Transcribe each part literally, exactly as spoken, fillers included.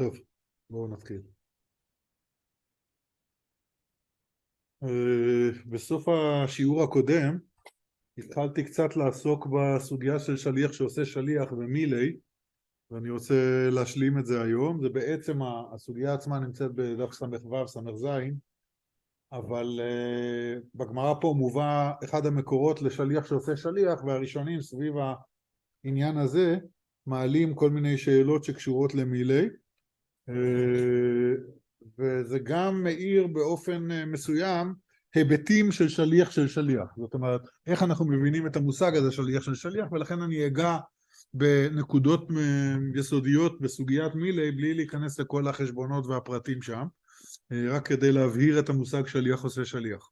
טוב, בואו נתחיל. בסוף השיעור הקודם התחלתי קצת לעסוק בסוגיה של שליח שעושה שליח ומילי, ואני רוצה להשלים את זה היום. זה בעצם הסוגיה עצמה נמצאת בדף סמך ו' סמך ז', אבל בגמרא פה מובא אחד המקורות לשליח שעושה שליח, והראשונים סביב העניין הזה מעלים כל מיני שאלות שקשורות למילי, וזה גם מאיר באופן מסוים היבטים של שליח של שליח. זאת אומרת, איך אנחנו מבינים את המושג הזה שליח של שליח, ולכן אני אגע בנקודות יסודיות בסוגיית מילי בלי להיכנס לכל החשבונות והפרטים שם, רק כדי להבהיר את המושג שליח עושה שליח.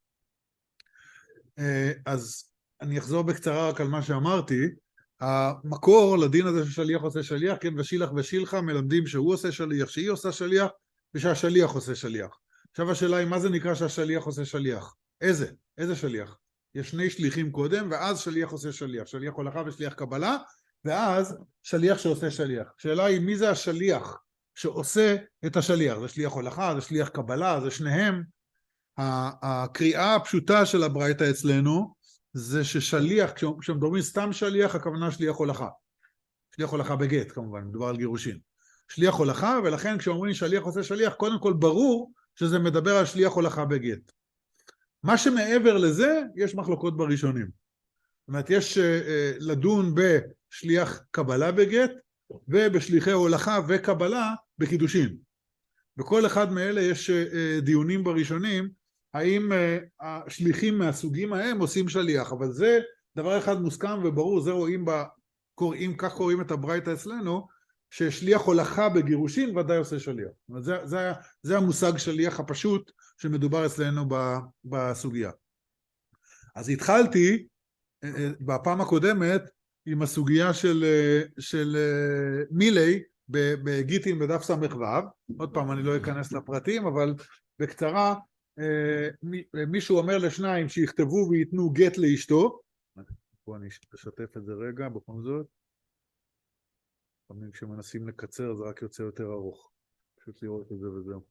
אז אני אחזור בקצרה רק על מה שאמרתי. המקור לדין הזה של שליח עושה שליח, כן, ושילח ושילחה מלמדים שהוא עושה שליח, שהיא עושה שליח, ושהשליח עושה שליח. עכשיו השאלה היא, מה זה נקרא שהשליח עושה שליח? איזה? איזה שליח? יש שני שליחים קודם, ואז שליח עושה שליח. שליח הולכה ושליח קבלה, ואז שליח שעושה שליח. השאלה היא, מי זה השליח שעושה את השליח? זה שליח הולכה, זה שליח קבלה, זה שניהם. הקריאה הפשוטה של הברייתא אצלנו, זה ששליח, כשמדברים סתם שליח, הכוונה שליח הולכה. שליח הולכה בגט, כמובן, מדובר על גירושין. שליח הולכה, ולכן כשאומרים שליח עושה שליח, קודם כל ברור שזה מדבר על שליח הולכה בגט. מה שמעבר לזה, יש מחלוקות בראשונים. זאת אומרת, יש אה, לדון בשליח קבלה בגט, ובשליחי הולכה וקבלה בקידושין. בכל אחד מאלה יש אה, דיונים בראשונים, האם uh, השליחים מהסוגים ההם עושים שליח, אבל זה דבר אחד מוסכם וברור, זה רואים, ב, קוראים, כך קוראים את הברייתא אצלנו, ששליח הולכה בגירושין ודאי עושה שליח. זה, זה, זה המושג שליח הפשוט שמדובר אצלנו ב, בסוגיה. אז התחלתי uh, בפעם הקודמת עם הסוגיה של, uh, של uh, מילי בגיטין בדף סמך ו', עוד פעם אני לא אכנס לפרטים, אבל בקצרה, מישהו אומר לשניים שיכתבו וייתנו גט לאשתו. פה אני אשתף את זה רגע בכל זאת. לפעמים כשמנסים לקצר זה רק יוצא יותר ארוך, פשוט לראות את זה וזהו.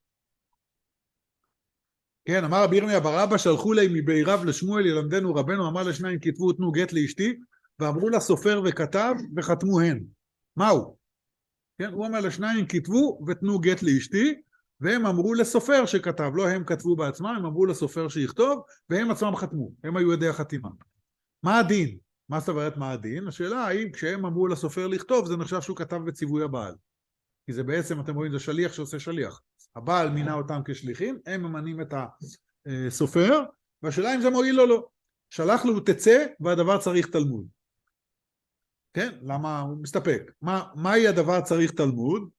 כן, אמר רבי ירמיה בר אבא, שלחו לי מבעיריו לשמואל ילמדנו רבנו, אמר לשניים כתבו ותנו גט לאשתי, ואמרו לה סופר וכתב וחתמו הן. מהו? כן, הוא אומר לשניים כתבו ותנו גט לאשתי, והם אמרו לסופר שכתב, לא הם כתבו בעצמם, הם אמרו לסופר שיכתוב, והם עצמם חתמו, הם היו ידי החתימה. מה הדין? מה זאת אומרת מה הדין? השאלה האם כשהם אמרו לסופר לכתוב, זה נחשב שהוא כתב בציווי הבעל. כי זה בעצם, אתם רואים, זה שליח שעושה שליח. הבעל מינה אותם כשליחים, הם ממנים את הסופר, והשאלה אם זה מועיל או לא. שלח לו תצא, והדבר צריך תלמוד. כן? למה הוא מסתפק? מה, מהי הדבר צריך תלמוד?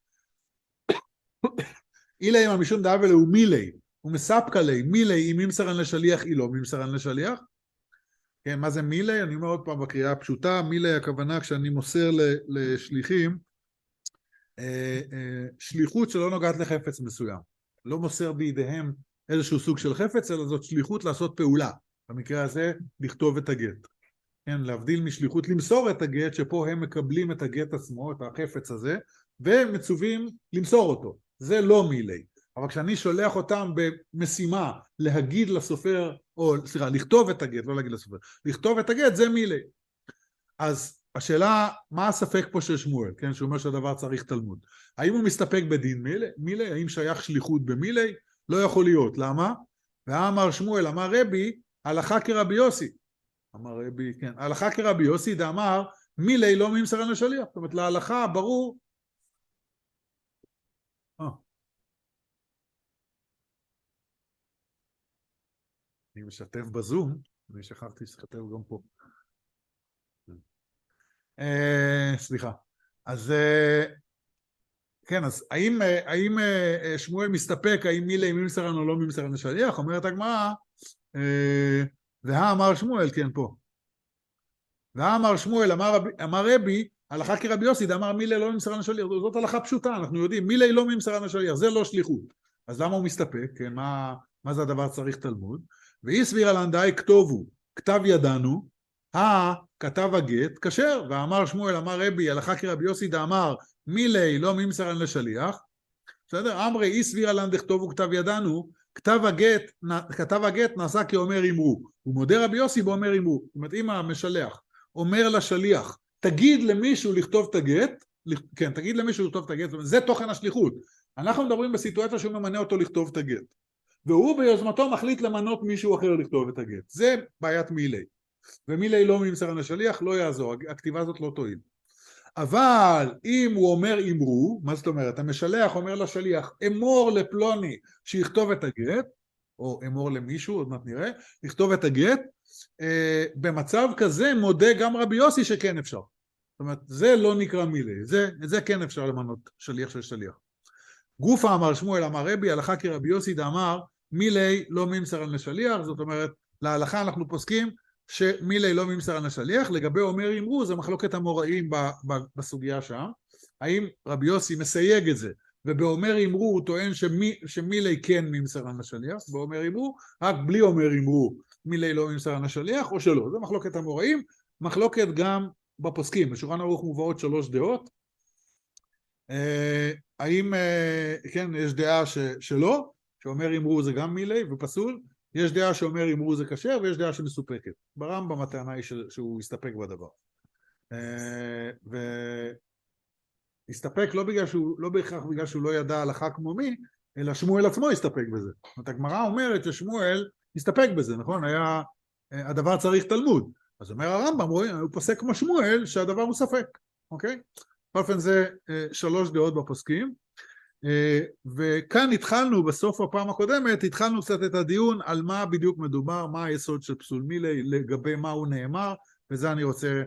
אילי אם המשום דאבל הוא מילי, הוא מספקה לי, מילי אם ממסרן לשליח, היא לא ממסרן לשליח. כן, מה זה מילי? אני אומר עוד פעם בקריאה הפשוטה, מילי הכוונה כשאני מוסר לשליחים, שליחות שלא נוגעת לחפץ מסוים. לא מוסר בידיהם איזשהו סוג של חפץ, אלא זאת שליחות לעשות פעולה. במקרה הזה, לכתוב את הגט. כן, להבדיל משליחות למסור את הגט, שפה הם מקבלים את הגט עצמו, את החפץ הזה, והם מצווים למסור אותו. זה לא מילי. אבל כשאני שולח אותם במשימה להגיד לסופר, או סליחה, לכתוב את הגט, לא להגיד לסופר, לכתוב את הגט, זה מילי. אז השאלה, מה הספק פה של שמואל? כן, שהוא אומר שהדבר צריך תלמוד. האם הוא מסתפק בדין מילי? מילי? האם שייך שליחות במילי? לא יכול להיות. למה? ואמר שמואל, אמר רבי, הלכה כרבי יוסי. אמר רבי, כן, הלכה כרבי יוסי, דאמר, מילי לא ממסרן לשליח. זאת אומרת, להלכה ברור, אני משתף בזום, אני שכחתי שכתב גם פה. אה, סליחה. אז כן, אז האם, האם שמואל מסתפק, האם מילי ממסרן או לא ממסרן לשליח? אומרת הגמרא, והאמר שמואל, כן פה. והאמר שמואל, אמר, אמר רבי, הלכה כרבי יוסי, דאמר מילי לא ממסרן לשליח. זאת הלכה פשוטה, אנחנו יודעים, מילי לא ממסרן לשליח, זה לא שליחות. אז למה הוא מסתפק? כן, מה, מה זה הדבר צריך תלמוד? ואי סביר לנדאי כתובו, כתב ידענו, כתב הגט, כשר, ואמר שמואל, אמר רבי, הלכה כרבי יוסי דאמר, מילי לא ממסרן לשליח, בסדר? אמרי אי סבירה לן דכתובו כתב ידנו, כתב הגט, כתב הגט נעשה כאומר אמרו. הוא מודה רבי יוסי באומר אמרו. זאת אומרת, אם המשלח אומר לשליח, תגיד למישהו לכתוב את הגט, כן, תגיד למישהו לכתוב את הגט, זה תוכן השליחות. אנחנו מדברים בסיטואציה שהוא ממנה אותו לכתוב את הגט. והוא ביוזמתו מחליט למנות מישהו אחר לכתוב את הגט. זה בעיית מילי. ומילי לא ממסר לשליח, לא יעזור, הכתיבה הזאת לא תועיל. אבל אם הוא אומר אמרו, מה זאת אומרת? המשלח אומר לשליח, אמור לפלוני שיכתוב את הגט, או אמור למישהו, עוד מעט נראה, לכתוב את הגט, אה, במצב כזה מודה גם רבי יוסי שכן אפשר. זאת אומרת, זה לא נקרא מילי, זה, זה כן אפשר למנות שליח של שליח. גופה אמר שמואל אמר רבי, הלכה כרבי יוסי דאמר, מילי לא ממסר לשליח, זאת אומרת, להלכה אנחנו פוסקים, שמילי לא ממסר לשליח, לגבי אומר אמרו, זה מחלוקת המוראים בסוגיה שם, האם רבי יוסי מסייג את זה, ובאומר אמרו הוא טוען שמי, שמילי כן ממסר לשליח, באומר אמרו, רק בלי אומר אמרו, מילי לא ממסר לשליח, או שלא, זה מחלוקת המוראים, מחלוקת גם בפוסקים, בשולחן ערוך מובאות שלוש דעות, האם, כן, יש דעה ש, שלא, שאומר אמרו זה גם מילי ופסול, יש דעה שאומר אמרו זה כשר, ויש דעה שמסופקת. ברמב"ם הטענה היא שהוא יסתפק בדבר. ויסתפק לא בגלל שהוא, לא בהכרח בגלל שהוא לא ידע הלכה כמו מי, אלא שמואל עצמו יסתפק בזה. זאת אומרת, הגמרא אומרת ששמואל יסתפק בזה, נכון? היה, הדבר צריך תלמוד. אז אומר הרמב"ם, הוא פוסק כמו שמואל שהדבר הוא ספק. אוקיי? באופן זה שלוש דעות בפוסקים. וכאן התחלנו בסוף הפעם הקודמת, התחלנו קצת את הדיון על מה בדיוק מדובר, מה היסוד של פסול מילי, לגבי מה הוא נאמר, וזה אני רוצה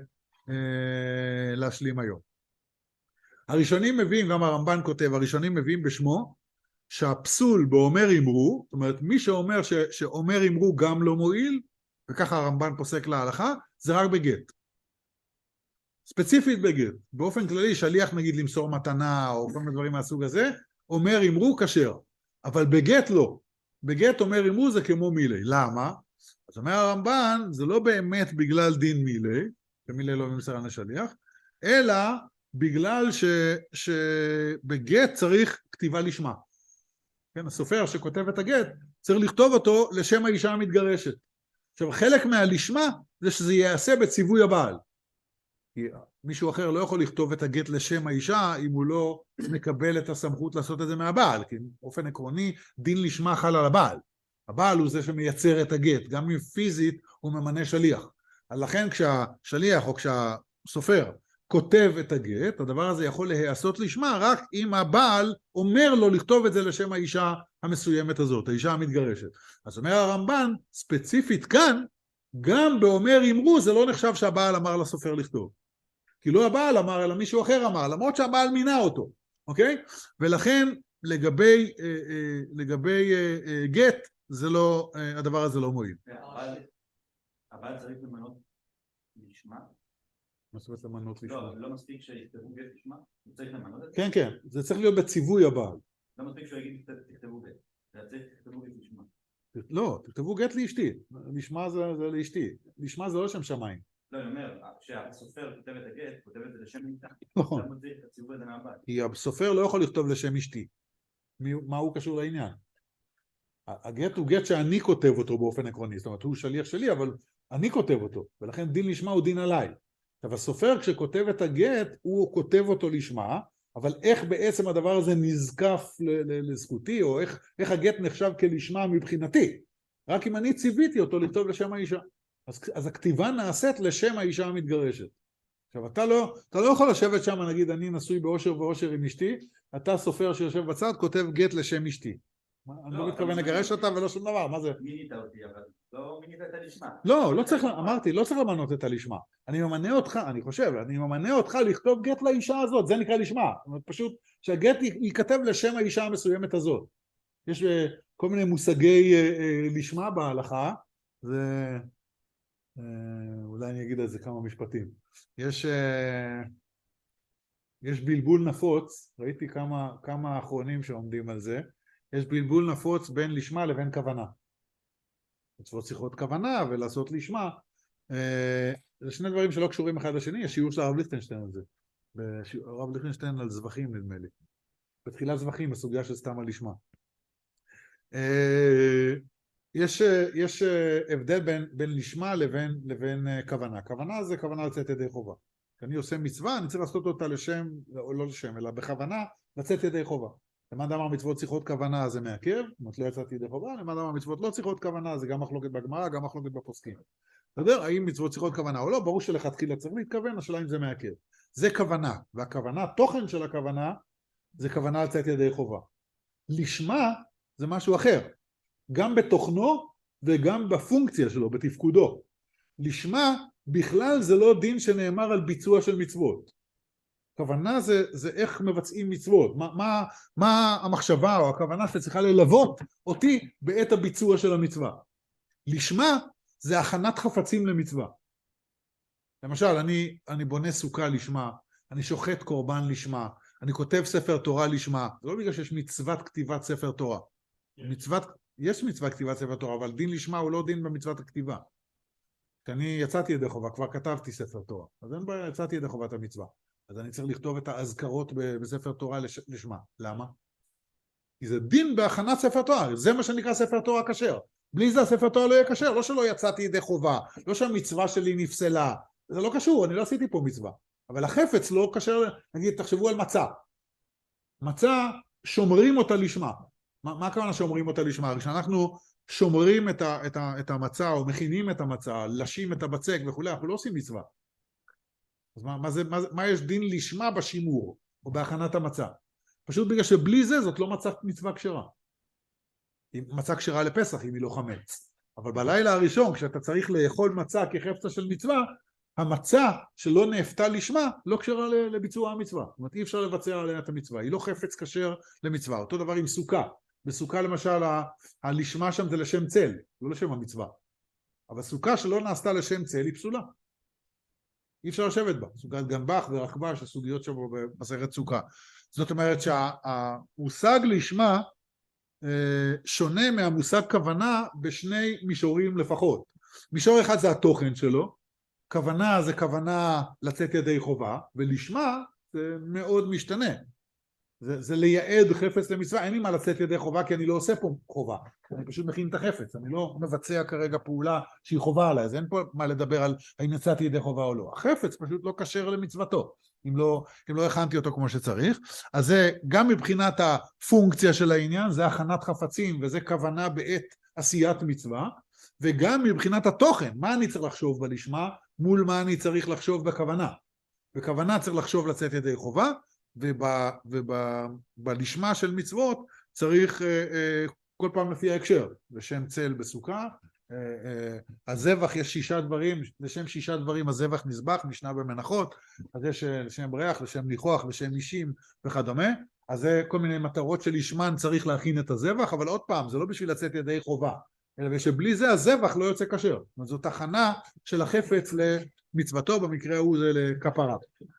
אה, להשלים היום. הראשונים מביאים, גם הרמב"ן כותב, הראשונים מביאים בשמו, שהפסול באומר אמרו, זאת אומרת מי שאומר ש, שאומר אמרו גם לא מועיל, וככה הרמב"ן פוסק להלכה, זה רק בגט. ספציפית בגט, באופן כללי שליח נגיד למסור מתנה או כל מיני דברים מהסוג הזה, אומר אמרו כשר, אבל בגט לא, בגט אומר אמרו זה כמו מילי, למה? אז אומר הרמב"ן, זה לא באמת בגלל דין מילי, שמילי לא ממסר לשליח, אלא בגלל ש, שבגט צריך כתיבה לשמה, כן, הסופר שכותב את הגט צריך לכתוב אותו לשם האישה המתגרשת, עכשיו חלק מהלשמה זה שזה יעשה בציווי הבעל, כי מישהו אחר לא יכול לכתוב את הגט לשם האישה אם הוא לא מקבל את הסמכות לעשות את זה מהבעל, כי באופן עקרוני דין לשמה חל על הבעל. הבעל הוא זה שמייצר את הגט, גם אם פיזית הוא ממנה שליח. אז לכן כשהשליח או כשהסופר כותב את הגט, הדבר הזה יכול להיעשות לשמה רק אם הבעל אומר לו לכתוב את זה לשם האישה המסוימת הזאת, האישה המתגרשת. אז אומר הרמב"ן, ספציפית כאן, גם באומר אמרו זה לא נחשב שהבעל אמר לסופר לכתוב. כי לא הבעל אמר, אלא מישהו אחר אמר, למרות שהבעל מינה אותו, אוקיי? ולכן לגבי, אה, אה, לגבי אה, אה, גט, זה לא, אה, הדבר הזה לא מועיל. הבעל, הבעל צריך למנות לשמה? מה זאת אומרת למנות לשמה? לא, לא מספיק שיכתבו גט לשמה? הוא צריך למנות את זה? כן, כן, זה צריך להיות בציווי הבעל. לא מספיק שהוא יגיד תכתבו גט, זה צריך תכתבו גט לשמה. לא, תכתבו גט לאשתי, לשמה זה, זה לאשתי, לשמה זה לא שם שמיים. לא, אני אומר, כשהסופר כותב את הגט, כותב את זה לשם איתה. נכון. למה צריך את הציווי הזה מהבעל? כי הסופר לא יכול לכתוב לשם אשתי. מה הוא קשור לעניין? הגט הוא גט שאני כותב אותו באופן עקרוני, זאת אומרת הוא שליח שלי, אבל אני כותב אותו, ולכן דין לשמה הוא דין עליי. אבל הסופר כשכותב את הגט, הוא כותב אותו לשמה, אבל איך בעצם הדבר הזה נזקף לזכותי, או איך, איך הגט נחשב כלשמה מבחינתי? רק אם אני ציוויתי אותו לכתוב לשם האישה. אז, אז הכתיבה נעשית לשם האישה המתגרשת. עכשיו, אתה לא, אתה לא יכול לשבת שם, נגיד, אני נשוי באושר ואושר עם אשתי, אתה סופר שיושב בצד, כותב גט לשם אשתי. אני לא מתכוון לגרש אותה ולא שום דבר, מה זה? מינית אותי, אבל לא מינית את הלשמה. לא, לא צריך, אמרתי, לא צריך למנות את הלשמה. אני ממנה אותך, אני חושב, אני ממנה אותך לכתוב גט לאישה הזאת, זה נקרא לשמה. זאת אומרת, פשוט שהגט ייכתב לשם האישה המסוימת הזאת. יש כל מיני מושגי לשמה בהלכה, זה... אולי אני אגיד על זה כמה משפטים. יש, יש בלבול נפוץ, ראיתי כמה, כמה האחרונים שעומדים על זה, יש בלבול נפוץ בין לשמה לבין כוונה. מצוות שיחות כוונה ולעשות לשמה, זה שני דברים שלא קשורים אחד לשני, יש שיעור של הרב ליכטנשטיין על זה, הרב ליכטנשטיין על זבחים נדמה לי. בתחילת זבחים, בסוגיה של סתם על לשמה. יש, יש הבדל בין, בין לשמה לבין, לבין כוונה. כוונה זה כוונה לצאת ידי חובה. כשאני עושה מצווה, אני צריך לעשות אותה לשם, או לא לשם, אלא בכוונה לצאת ידי חובה. למען אמר מצוות צריכות כוונה זה מעכב, זאת אומרת לא יצאתי ידי חובה, למען אמר מצוות לא צריכות כוונה, זה גם מחלוקת בגמרא, גם מחלוקת בפוסקים. אתה יודע, האם מצוות צריכות כוונה או לא, ברור שלכתחילה צריך להתכוון, השאלה אם זה מעכב. זה כוונה, והכוונה, תוכן של הכוונה, זה כוונה לצאת ידי חובה. לשמה זה משהו אחר, גם בתוכנו וגם בפונקציה שלו, בתפקודו. לשמה בכלל זה לא דין שנאמר על ביצוע של מצוות. כוונה זה, זה איך מבצעים מצוות, מה, מה, מה המחשבה או הכוונה שצריכה ללוות אותי בעת הביצוע של המצווה. לשמה זה הכנת חפצים למצווה. למשל, אני, אני בונה סוכה לשמה, אני שוחט קורבן לשמה, אני כותב ספר תורה לשמה, זה לא בגלל שיש מצוות כתיבת ספר תורה. מצוות, יש מצוות כתיבת ספר תורה, אבל דין לשמה הוא לא דין במצוות הכתיבה. כשאני יצאתי ידי חובה, כבר כתבתי ספר תורה, אז אין בעיה, יצאתי ידי חובת המצווה. אז אני צריך לכתוב את האזכרות בספר תורה לשמה. למה? כי זה דין בהכנת ספר תורה, זה מה שנקרא ספר תורה כשר. בלי זה הספר תורה לא יהיה כשר, לא שלא יצאתי ידי חובה, לא שהמצווה שלי נפסלה, זה לא קשור, אני לא עשיתי פה מצווה. אבל החפץ לא כשר, נגיד, תחשבו על מצה. מצה, שומרים אותה לשמה. מה, מה הכוונה שומרים אותה לשמה? כשאנחנו שומרים את, ה, את, ה, את המצה, או מכינים את המצה, לשים את הבצק וכו', אנחנו לא עושים מצווה. אז מה, מה, זה, מה, מה יש דין לשמה בשימור, או בהכנת המצה? פשוט בגלל שבלי זה, זאת לא מצה מצווה כשרה. היא מצה כשרה לפסח, אם היא לא חמץ. אבל בלילה הראשון, כשאתה צריך לאכול מצה כחפצה של מצווה, המצה שלא נאפתה לשמה, לא כשרה לביצוע המצווה. זאת אומרת, אי אפשר לבצע עליה את המצווה. היא לא חפץ כשר למצווה. אותו דבר עם סוכה. בסוכה למשל, הלשמה שם זה לשם צל, לא לשם המצווה. אבל סוכה שלא נעשתה לשם צל היא פסולה. אי אפשר לשבת בה. סוכת גנבך ורחבש, הסוגיות שבו במסכת סוכה. זאת אומרת שהמושג לשמה שונה מהמושג כוונה בשני מישורים לפחות. מישור אחד זה התוכן שלו, כוונה זה כוונה לצאת ידי חובה, ולשמה זה מאוד משתנה. זה, זה לייעד חפץ למצווה, אין לי מה לצאת ידי חובה כי אני לא עושה פה חובה, אני פשוט מכין את החפץ, אני לא מבצע כרגע פעולה שהיא חובה עליי, אז אין פה מה לדבר על האם יצאתי ידי חובה או לא. החפץ פשוט לא כשר למצוותו, אם לא, אם לא הכנתי אותו כמו שצריך. אז זה גם מבחינת הפונקציה של העניין, זה הכנת חפצים וזה כוונה בעת עשיית מצווה, וגם מבחינת התוכן, מה אני צריך לחשוב בלשמה, מול מה אני צריך לחשוב בכוונה. בכוונה צריך לחשוב לצאת ידי חובה, ובלשמה של מצוות צריך כל פעם לפי ההקשר, לשם צל בסוכה, הזבח יש שישה דברים, לשם שישה דברים הזבח נזבח, משנה במנחות, אז יש לשם ריח, לשם ניחוח, לשם אישים וכדומה, אז זה כל מיני מטרות שלשמן צריך להכין את הזבח, אבל עוד פעם, זה לא בשביל לצאת ידי חובה, אלא שבלי זה הזבח לא יוצא כשר, זאת הכנה של החפץ למצוותו, במקרה הוא זה לכפרה.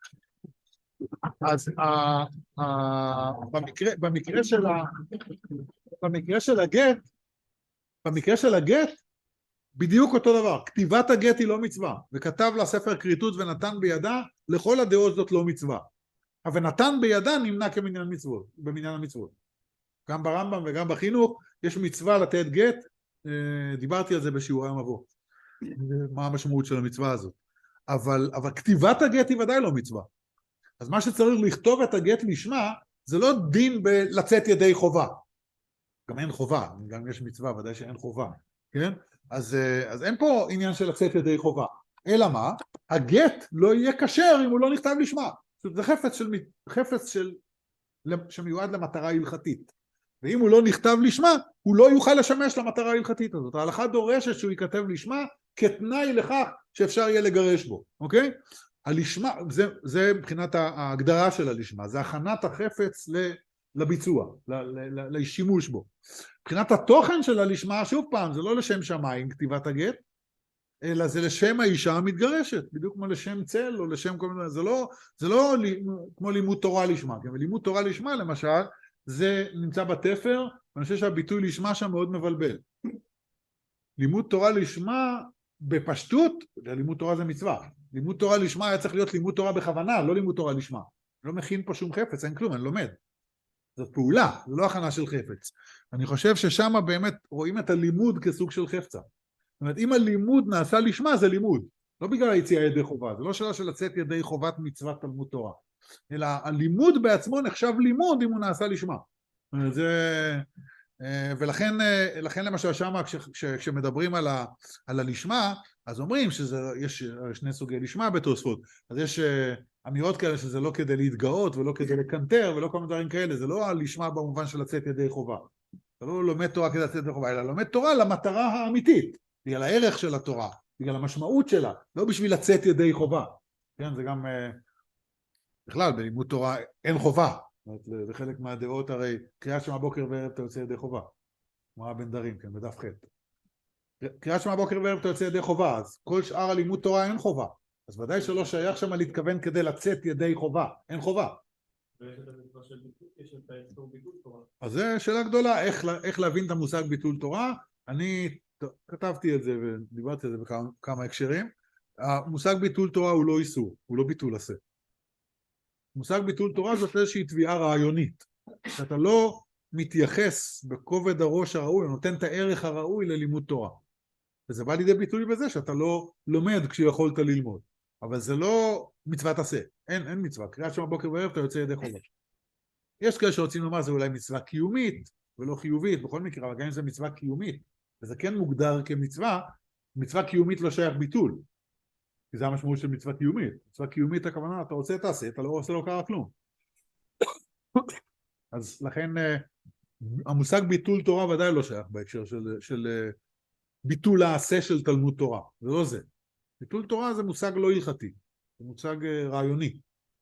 אז במקרה, במקרה של ה, במקרה של הגט, במקרה של הגט, בדיוק אותו דבר, כתיבת הגט היא לא מצווה, וכתב לה ספר כריתות ונתן בידה, לכל הדעות זאת לא מצווה. אבל נתן בידה נמנע כמניין מצוות, במניין המצוות. גם ברמב"ם וגם בחינוך, יש מצווה לתת גט, דיברתי על זה בשיעורי המבוא, מה המשמעות של המצווה הזאת. אבל, אבל כתיבת הגט היא ודאי לא מצווה. אז מה שצריך לכתוב את הגט לשמה, זה לא דין בלצאת ידי חובה. גם אין חובה, גם יש מצווה, ודאי שאין חובה, כן? אז, אז אין פה עניין של לצאת ידי חובה. אלא מה? הגט לא יהיה כשר אם הוא לא נכתב לשמה. זה חפץ של, חפץ של, שמיועד למטרה הלכתית. ואם הוא לא נכתב לשמה, הוא לא יוכל לשמש למטרה ההלכתית הזאת. ההלכה דורשת שהוא ייכתב לשמה כתנאי לכך שאפשר יהיה לגרש בו, אוקיי? הלשמה, זה, זה מבחינת ההגדרה של הלשמה, זה הכנת החפץ לביצוע, לשימוש בו. מבחינת התוכן של הלשמה, שוב פעם, זה לא לשם שמיים כתיבת הגט, אלא זה לשם האישה המתגרשת, בדיוק כמו לשם צל או לשם כל מיני, זה לא, זה לא כמו לימוד תורה לשמה, כי לימוד תורה לשמה למשל, זה נמצא בתפר, ואני חושב שהביטוי לשמה שם מאוד מבלבל. לימוד תורה לשמה בפשטות, לימוד תורה זה מצווה, לימוד תורה לשמה היה צריך להיות לימוד תורה בכוונה, לא לימוד תורה לשמה. אני לא מכין פה שום חפץ, אין כלום, אני לומד. זאת פעולה, זה לא הכנה של חפץ. אני חושב ששם באמת רואים את הלימוד כסוג של חפצה. זאת אומרת, אם הלימוד נעשה לשמה, זה לימוד. לא בגלל היציאה ידי חובה, זה לא שאלה של לצאת ידי חובת מצוות תלמוד תורה. אלא הלימוד בעצמו נחשב לימוד אם הוא נעשה לשמה. זה... ולכן לכן למשל שמה כש, כש, כשמדברים על, ה, על הלשמה, אז אומרים שיש שני סוגי לשמה בתוספות. אז יש אמירות כאלה שזה לא כדי להתגאות ולא כדי לקנטר ולא כל מיני דברים כאלה. זה לא הלשמה במובן של לצאת ידי חובה. אתה לא לומד תורה כדי לצאת ידי חובה, אלא לומד תורה למטרה האמיתית, בגלל הערך של התורה, בגלל המשמעות שלה, לא בשביל לצאת ידי חובה. כן, זה גם... בכלל, בלימוד תורה אין חובה. בחלק מהדעות הרי קריאת שמע בוקר וערב אתה יוצא ידי חובה. כמו הבן דרים, כן, בדף ח'. קריאת שמע בוקר וערב אתה יוצא ידי חובה, אז כל שאר הלימוד תורה אין חובה. אז ודאי שלא שייך שם להתכוון כדי לצאת ידי חובה. אין חובה. אז זו שאלה גדולה, איך, איך להבין את המושג ביטול תורה. אני כתבתי את זה ודיברתי על זה בכמה הקשרים. המושג ביטול תורה הוא לא איסור, הוא לא ביטול עשה. מושג ביטול תורה זאת איזושהי תביעה רעיונית, שאתה לא מתייחס בכובד הראש הראוי, נותן את הערך הראוי ללימוד תורה. וזה בא לידי ביטוי בזה שאתה לא לומד כשיכולת ללמוד. אבל זה לא מצוות עשה, אין, אין מצווה. קריאת שמע בוקר וערב אתה יוצא ידי חובה. יש כאלה שרוצים לומר זה אולי מצווה קיומית ולא חיובית, בכל מקרה, אבל גם אם זה מצווה קיומית, וזה כן מוגדר כמצווה, מצווה קיומית לא שייך ביטול. כי זה המשמעות של מצווה קיומית. מצווה קיומית הכוונה, אתה רוצה תעשה, אתה לא עושה לא קרה כלום. אז לכן המושג ביטול תורה ודאי לא שייך בהקשר של, של ביטול העשה של תלמוד תורה. זה לא זה. ביטול תורה זה מושג לא הלכתי, זה מושג רעיוני.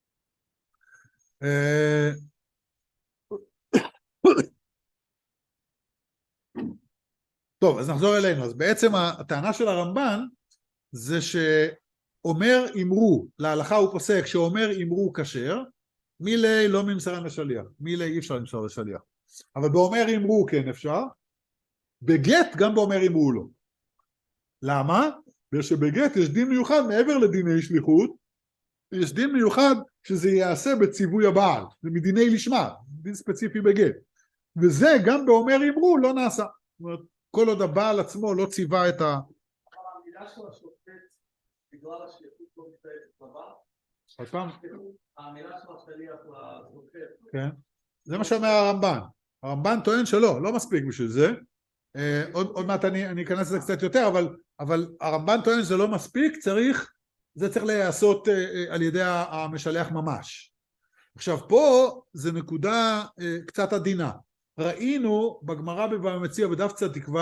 טוב, אז נחזור אלינו. אז בעצם הטענה של הרמב"ן זה שאומר אמרו, להלכה הוא פוסק שאומר אמרו כשר, מילי לא ממסרן לשליח, מילי אי אפשר למסור לשליח, אבל באומר אמרו כן אפשר, בגט גם באומר אמרו לא. למה? בגלל שבגט יש דין מיוחד מעבר לדיני שליחות, יש דין מיוחד שזה יעשה בציווי הבעל, זה מדיני לשמה, דין ספציפי בגט, וזה גם באומר אמרו לא נעשה. זאת אומרת, כל עוד הבעל עצמו לא ציווה את ה... המילה של השופט בגלל השליחות לא מתארת דבר? עוד פעם? המילה של השליח לשופט. כן, זה מה שאומר הרמב"ן. הרמב"ן טוען שלא, לא מספיק בשביל זה. עוד, עוד מעט אני, אני אכנס לזה קצת יותר, אבל, אבל הרמב"ן טוען שזה לא מספיק, צריך, זה צריך להיעשות על ידי המשלח ממש. עכשיו פה זה נקודה קצת עדינה. ראינו בגמרא בבבא מציעא בדף צ"ו,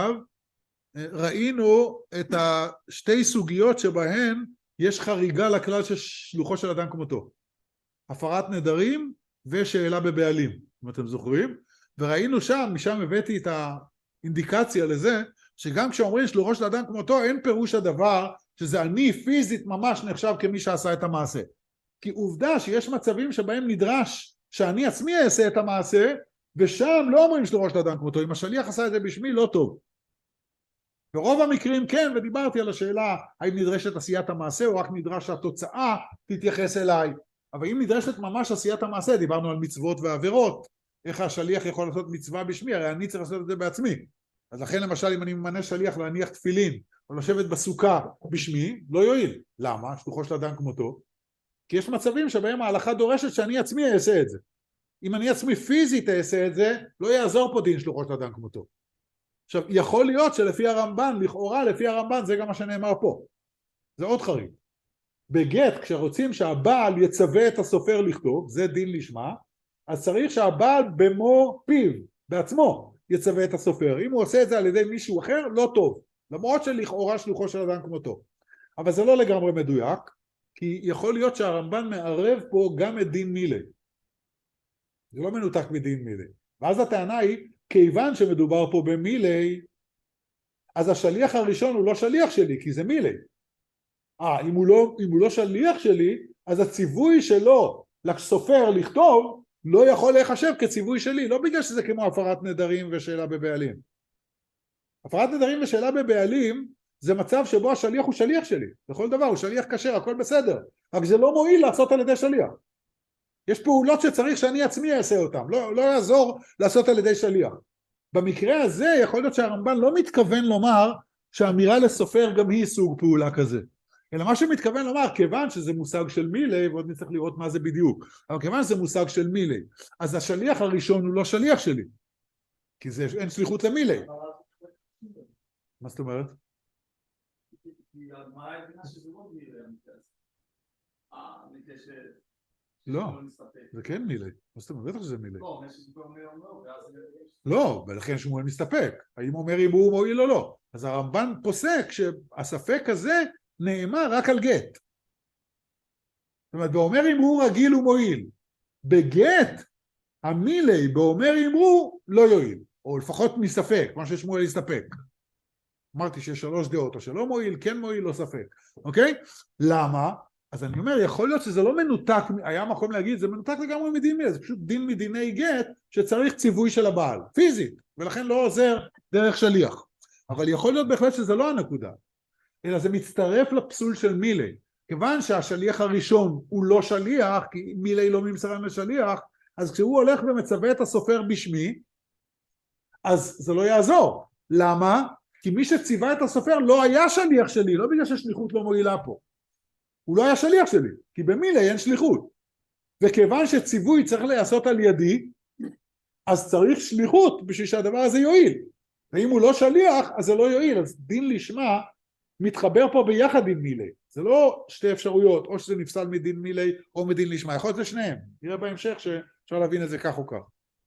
ראינו את השתי סוגיות שבהן יש חריגה לכלל של שלוחו של אדם כמותו. הפרת נדרים ושאלה בבעלים, אם אתם זוכרים. וראינו שם, משם הבאתי את האינדיקציה לזה, שגם כשאומרים שלוחו של אדם כמותו, אין פירוש הדבר שזה אני פיזית ממש נחשב כמי שעשה את המעשה. כי עובדה שיש מצבים שבהם נדרש שאני עצמי אעשה את המעשה, ושם לא אומרים שלוחו של אדם כמותו. אם השליח עשה את זה בשמי, לא טוב. ברוב המקרים כן, ודיברתי על השאלה האם נדרשת עשיית המעשה או רק נדרש שהתוצאה תתייחס אליי. אבל אם נדרשת ממש עשיית המעשה, דיברנו על מצוות ועבירות, איך השליח יכול לעשות מצווה בשמי, הרי אני צריך לעשות את זה בעצמי. אז לכן למשל אם אני ממנה שליח להניח תפילין או לשבת בסוכה בשמי, לא יועיל. למה? שלוחו של אדם כמותו. כי יש מצבים שבהם ההלכה דורשת שאני עצמי אעשה את זה. אם אני עצמי פיזית אעשה את זה, לא יעזור פה דין שלוחו של אדם כמותו. עכשיו, יכול להיות שלפי הרמב"ן, לכאורה לפי הרמב"ן, זה גם מה שנאמר פה. זה עוד חריג. בגט, כשרוצים שהבעל יצווה את הסופר לכתוב, זה דין לשמה, אז צריך שהבעל במו פיו, בעצמו, יצווה את הסופר. אם הוא עושה את זה על ידי מישהו אחר, לא טוב. למרות שלכאורה שלוחו של אדם כמותו. אבל זה לא לגמרי מדויק, כי יכול להיות שהרמב"ן מערב פה גם את דין מילי. זה לא מנותק מדין מילי. ואז הטענה היא, כיוון שמדובר פה במילי, אז השליח הראשון הוא לא שליח שלי, כי זה מילי. אה, אם הוא לא, אם הוא לא שליח שלי, אז הציווי שלו לסופר לכתוב, לא יכול להיחשב כציווי שלי, לא בגלל שזה כמו הפרת נדרים ושאלה בבעלים. הפרת נדרים ושאלה בבעלים, זה מצב שבו השליח הוא שליח שלי. לכל דבר, הוא שליח כשר, הכל בסדר. רק זה לא מועיל לעשות על ידי שליח. יש פעולות שצריך שאני עצמי אעשה אותן, לא, לא יעזור לעשות על ידי שליח. במקרה הזה יכול להיות שהרמב"ן לא מתכוון לומר שהאמירה לסופר גם היא סוג פעולה כזה, אלא מה שמתכוון לומר, כיוון שזה מושג של מילי, ועוד נצטרך לראות מה זה בדיוק, אבל כיוון שזה מושג של מילי, אז השליח הראשון הוא לא שליח שלי, כי זה, אין שליחות למילי. מה זאת אומרת? כי הגמרא הבינה שזה לא מילי, אה, מילי ש... לא, זה כן מילי. מה זאת אומרת? בטח שזה מילי. לא, שזה אומר לא, ואז... לא, ולכן שמואל מסתפק. האם אומר אם הוא מועיל או לא. אז הרמב"ן פוסק שהספק הזה נאמר רק על גט. זאת אומרת, באומר אם הוא רגיל ומועיל. בגט, המילי באומר אם הוא לא יועיל. או לפחות מספק, מה ששמואל יסתפק. אמרתי שיש שלוש דעות, או שלא מועיל, כן מועיל, לא ספק. אוקיי? למה? אז אני אומר, יכול להיות שזה לא מנותק, היה מקום להגיד, זה מנותק לגמרי מדין מילי, זה פשוט דין מדיני גט, שצריך ציווי של הבעל, פיזית, ולכן לא עוזר דרך שליח. אבל יכול להיות בהחלט שזה לא הנקודה, אלא זה מצטרף לפסול של מילי. כיוון שהשליח הראשון הוא לא שליח, כי מילי לא נמסרה לשליח, אז כשהוא הולך ומצווה את הסופר בשמי, אז זה לא יעזור. למה? כי מי שציווה את הסופר לא היה שליח שלי, לא בגלל ששליחות לא מועילה פה. הוא לא היה שליח שלי, כי במילי אין שליחות. וכיוון שציווי צריך לעשות על ידי, אז צריך שליחות בשביל שהדבר הזה יועיל. ואם הוא לא שליח, אז זה לא יועיל. אז דין לשמה מתחבר פה ביחד עם מילי. זה לא שתי אפשרויות, או שזה נפסל מדין מילי או מדין לשמה. יכול להיות זה שניהם. נראה בהמשך שאפשר להבין את זה כך או כך.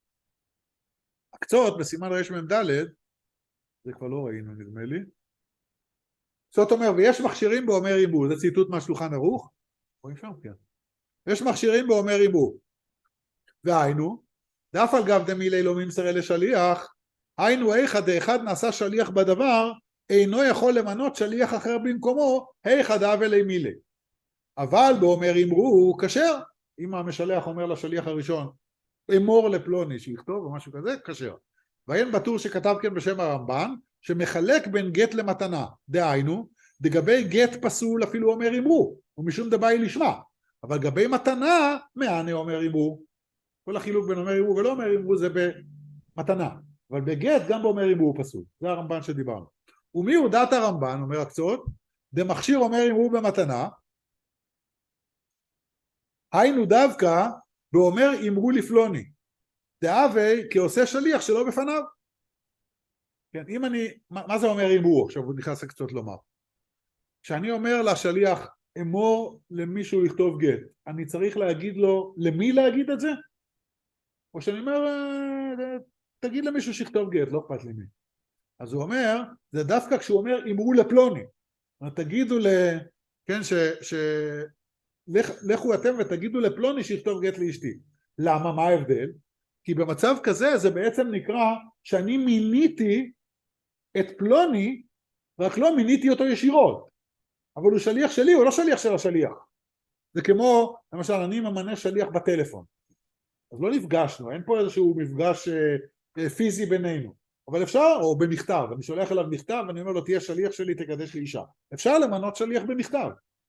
הקצות בסימן רש מ"ד, זה כבר לא ראינו נדמה לי. זאת אומרת, ויש מכשירים באומר אימו, זה ציטוט מהשולחן ערוך, רואים שם? כן. יש מכשירים באומר אימו, והיינו, דף על גב דמילי לא ממסרה לשליח, היינו איכא דאחד נעשה שליח בדבר, אינו יכול למנות שליח אחר במקומו, היכא דהווה ליה מילי. אבל באומר אימרו, כשר, אם המשלח אומר לשליח הראשון, אמור לפלוני שיכתוב או משהו כזה, כשר. ואין בטור שכתב כן בשם הרמב"ן, שמחלק בין גט למתנה, דהיינו, דגבי גט פסול אפילו אומר אמרו, ומשום דבאי לשמה, אבל גבי מתנה, מענה אומר אמרו, כל החילוק בין אומר אמרו ולא אומר אמרו זה במתנה, אבל בגט גם באומר אמרו פסול, זה הרמב"ן שדיברנו. ומי הוא דעת הרמב"ן, אומר הקצות, דמכשיר אומר אמרו במתנה, היינו דווקא באומר אמרו לפלוני, דהווה כעושה שליח שלא בפניו. כן, אם אני, מה, מה זה אומר אמור? עכשיו הוא נכנס קצת לומר. כשאני אומר לשליח, אמור למישהו לכתוב גט, אני צריך להגיד לו, למי להגיד את זה? או שאני אומר, תגיד למישהו שכתוב גט, לא אכפת לי מי. אז הוא אומר, זה דווקא כשהוא אומר, אמרו לפלוני. תגידו ל... כן, ש... ש... לכ, לכו אתם ותגידו לפלוני שיכתוב גט לאשתי. למה? מה ההבדל? כי במצב כזה זה בעצם נקרא שאני מיניתי את פלוני, רק לא מיניתי אותו ישירות. אבל הוא שליח שלי, הוא לא שליח של השליח. זה כמו, למשל, אני ממנה שליח בטלפון. אז לא נפגשנו, אין פה איזשהו מפגש אה, פיזי בינינו. אבל אפשר, או במכתב, אני שולח אליו מכתב, ואני אומר לו, תהיה שליח שלי, תקדש לי אישה. אפשר למנות שליח במכתב.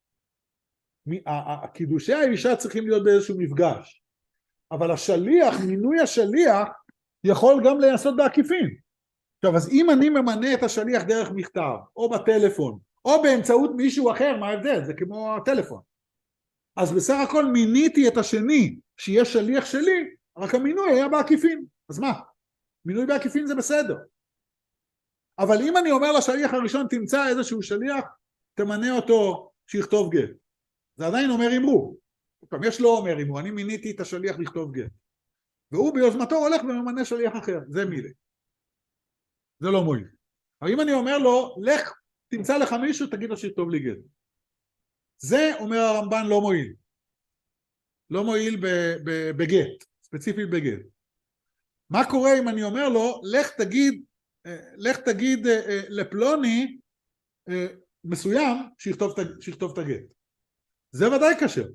הקידושי האישה צריכים להיות באיזשהו מפגש. אבל השליח, מינוי השליח, יכול גם לעשות בעקיפין. עכשיו, אז אם אני ממנה את השליח דרך מכתב, או בטלפון, או באמצעות מישהו אחר, מה ההבדל? זה כמו הטלפון. אז בסך הכל מיניתי את השני, שיהיה שליח שלי, רק המינוי היה בעקיפין. אז מה? מינוי בעקיפין זה בסדר. אבל אם אני אומר לשליח הראשון, תמצא איזשהו שליח, תמנה אותו שיכתוב גט. זה עדיין אומר אמרו. יש לו אומר אמרו, אני מיניתי את השליח לכתוב גט. והוא ביוזמתו הולך וממנה שליח אחר. זה מילי. זה לא מועיל. אבל אם אני אומר לו, לך, תמצא לך מישהו, תגיד לו שיכתוב לי גט. זה, אומר הרמב"ן, לא מועיל. לא מועיל בגט, ספציפית בגט. מה קורה אם אני אומר לו, לך תגיד, לך תגיד לפלוני מסוים שיכתוב, שיכתוב את הגט. זה ודאי קשה.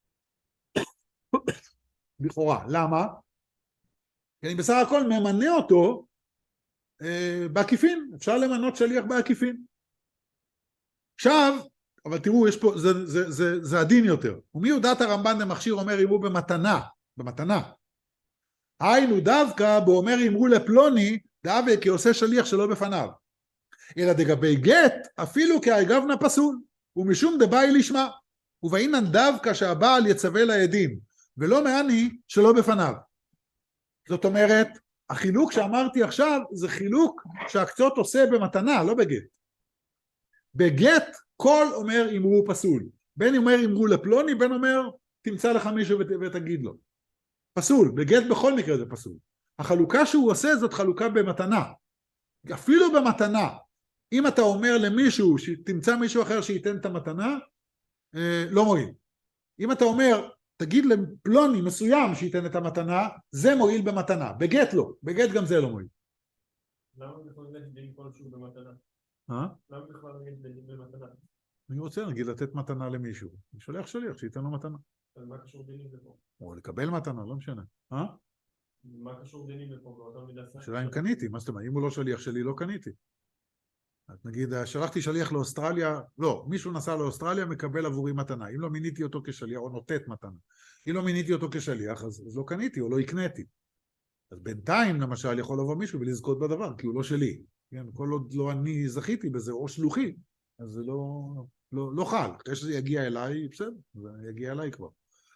לכאורה. למה? כי אני בסך הכל ממנה אותו בעקיפין. אפשר למנות שליח בעקיפין. עכשיו, אבל תראו, יש פה, זה, זה, זה, זה הדין יותר. ומי הוא דעת הרמב"ן למכשיר אומר אם הוא במתנה, במתנה. היינו דווקא בו אומר אמרו לפלוני, דאבה כי עושה שליח שלא בפניו. אלא דגבי גט, אפילו כהגבנה פסול, ומשום דבאי לשמה, ובאינן דווקא שהבעל יצווה לעדים, ולא מעני שלא בפניו. זאת אומרת, החילוק שאמרתי עכשיו, זה חילוק שהקצות עושה במתנה, לא בגט. בגט, כל אומר אמרו פסול. בין אומר אמרו לפלוני, בין אומר תמצא לך מישהו ות, ותגיד לו. פסול, בגט בכל מקרה זה פסול. החלוקה שהוא עושה זאת חלוקה במתנה. אפילו במתנה, אם אתה אומר למישהו שתמצא מישהו אחר שייתן את המתנה, אה, לא מועיל. אם אתה אומר תגיד לפלוני מסוים שייתן את המתנה, זה מועיל במתנה. בגט לא, בגט גם זה לא מועיל. למה בכלל נגיד דין כלשהו במתנה? אה? למה בכלל נגיד דין במתנה? אני רוצה נגיד לתת מתנה למישהו. אני שולח שליח שייתן לו מתנה. אז מה קשור דינים לפה? או לקבל מתנה, לא משנה. אה? מה קשור דינים לפה? באותה מידה... השאלה אם קניתי, מה זאת אומרת? אם הוא לא שליח שלי, לא קניתי. אז נגיד, שלחתי שליח לאוסטרליה, לא, מישהו נסע לאוסטרליה, מקבל עבורי מתנה. אם לא מיניתי אותו כשליח, או נותת מתנה. אם לא מיניתי אותו כשליח, אז, אז לא קניתי, או לא הקניתי. אז בינתיים, למשל, יכול לבוא מישהו ולזכות בדבר, כי הוא לא שלי. כן? כל עוד לא אני זכיתי בזה, או שלוחי, אז זה לא, לא, לא חל. אחרי שזה יגיע אליי, בסדר, זה יגיע אליי כבר.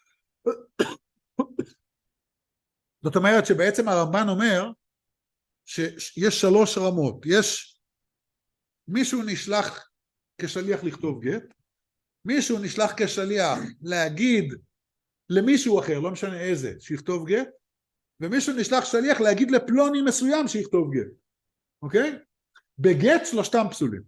זאת אומרת שבעצם הרמב"ן אומר, שיש שלוש רמות. יש מישהו נשלח כשליח לכתוב גט, מישהו נשלח כשליח להגיד למישהו אחר, לא משנה איזה, שיכתוב גט, ומישהו נשלח שליח להגיד לפלוני מסוים שיכתוב גט. אוקיי? בגט שלושתם פסולים.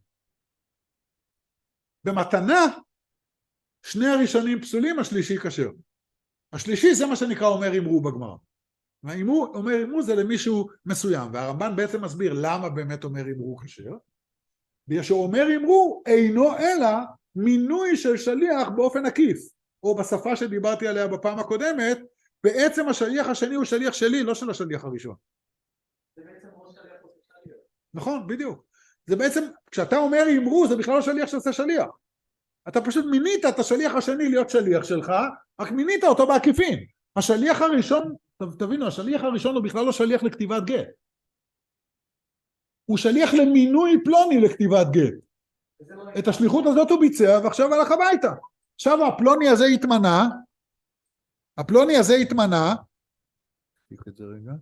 במתנה, שני הראשונים פסולים, השלישי כשר. השלישי זה מה שנקרא אומר אמרו בגמרא. אומר אמרו זה למישהו מסוים, והרמב"ן בעצם מסביר למה באמת אומר אמרו כשר. בגלל שאומר אמרו אינו אלא מינוי של שליח באופן עקיף, או בשפה שדיברתי עליה בפעם הקודמת, בעצם השליח השני הוא שליח שלי, לא של השליח הראשון. זה בעצם ראש שליח עושה שליח. נכון, בדיוק. זה בעצם, כשאתה אומר אמרו, זה בכלל לא שליח שעושה שליח. אתה פשוט מינית את השליח השני להיות שליח שלך, רק מינית אותו בעקיפין. השליח הראשון, תבינו, השליח הראשון הוא בכלל לא שליח לכתיבת גט. הוא שליח למינוי פלוני לכתיבת גט. את השליחות הזאת הוא ביצע, ועכשיו הלך הביתה. עכשיו הפלוני הזה התמנה, הפלוני הזה התמנה, תקרא את זה רגע.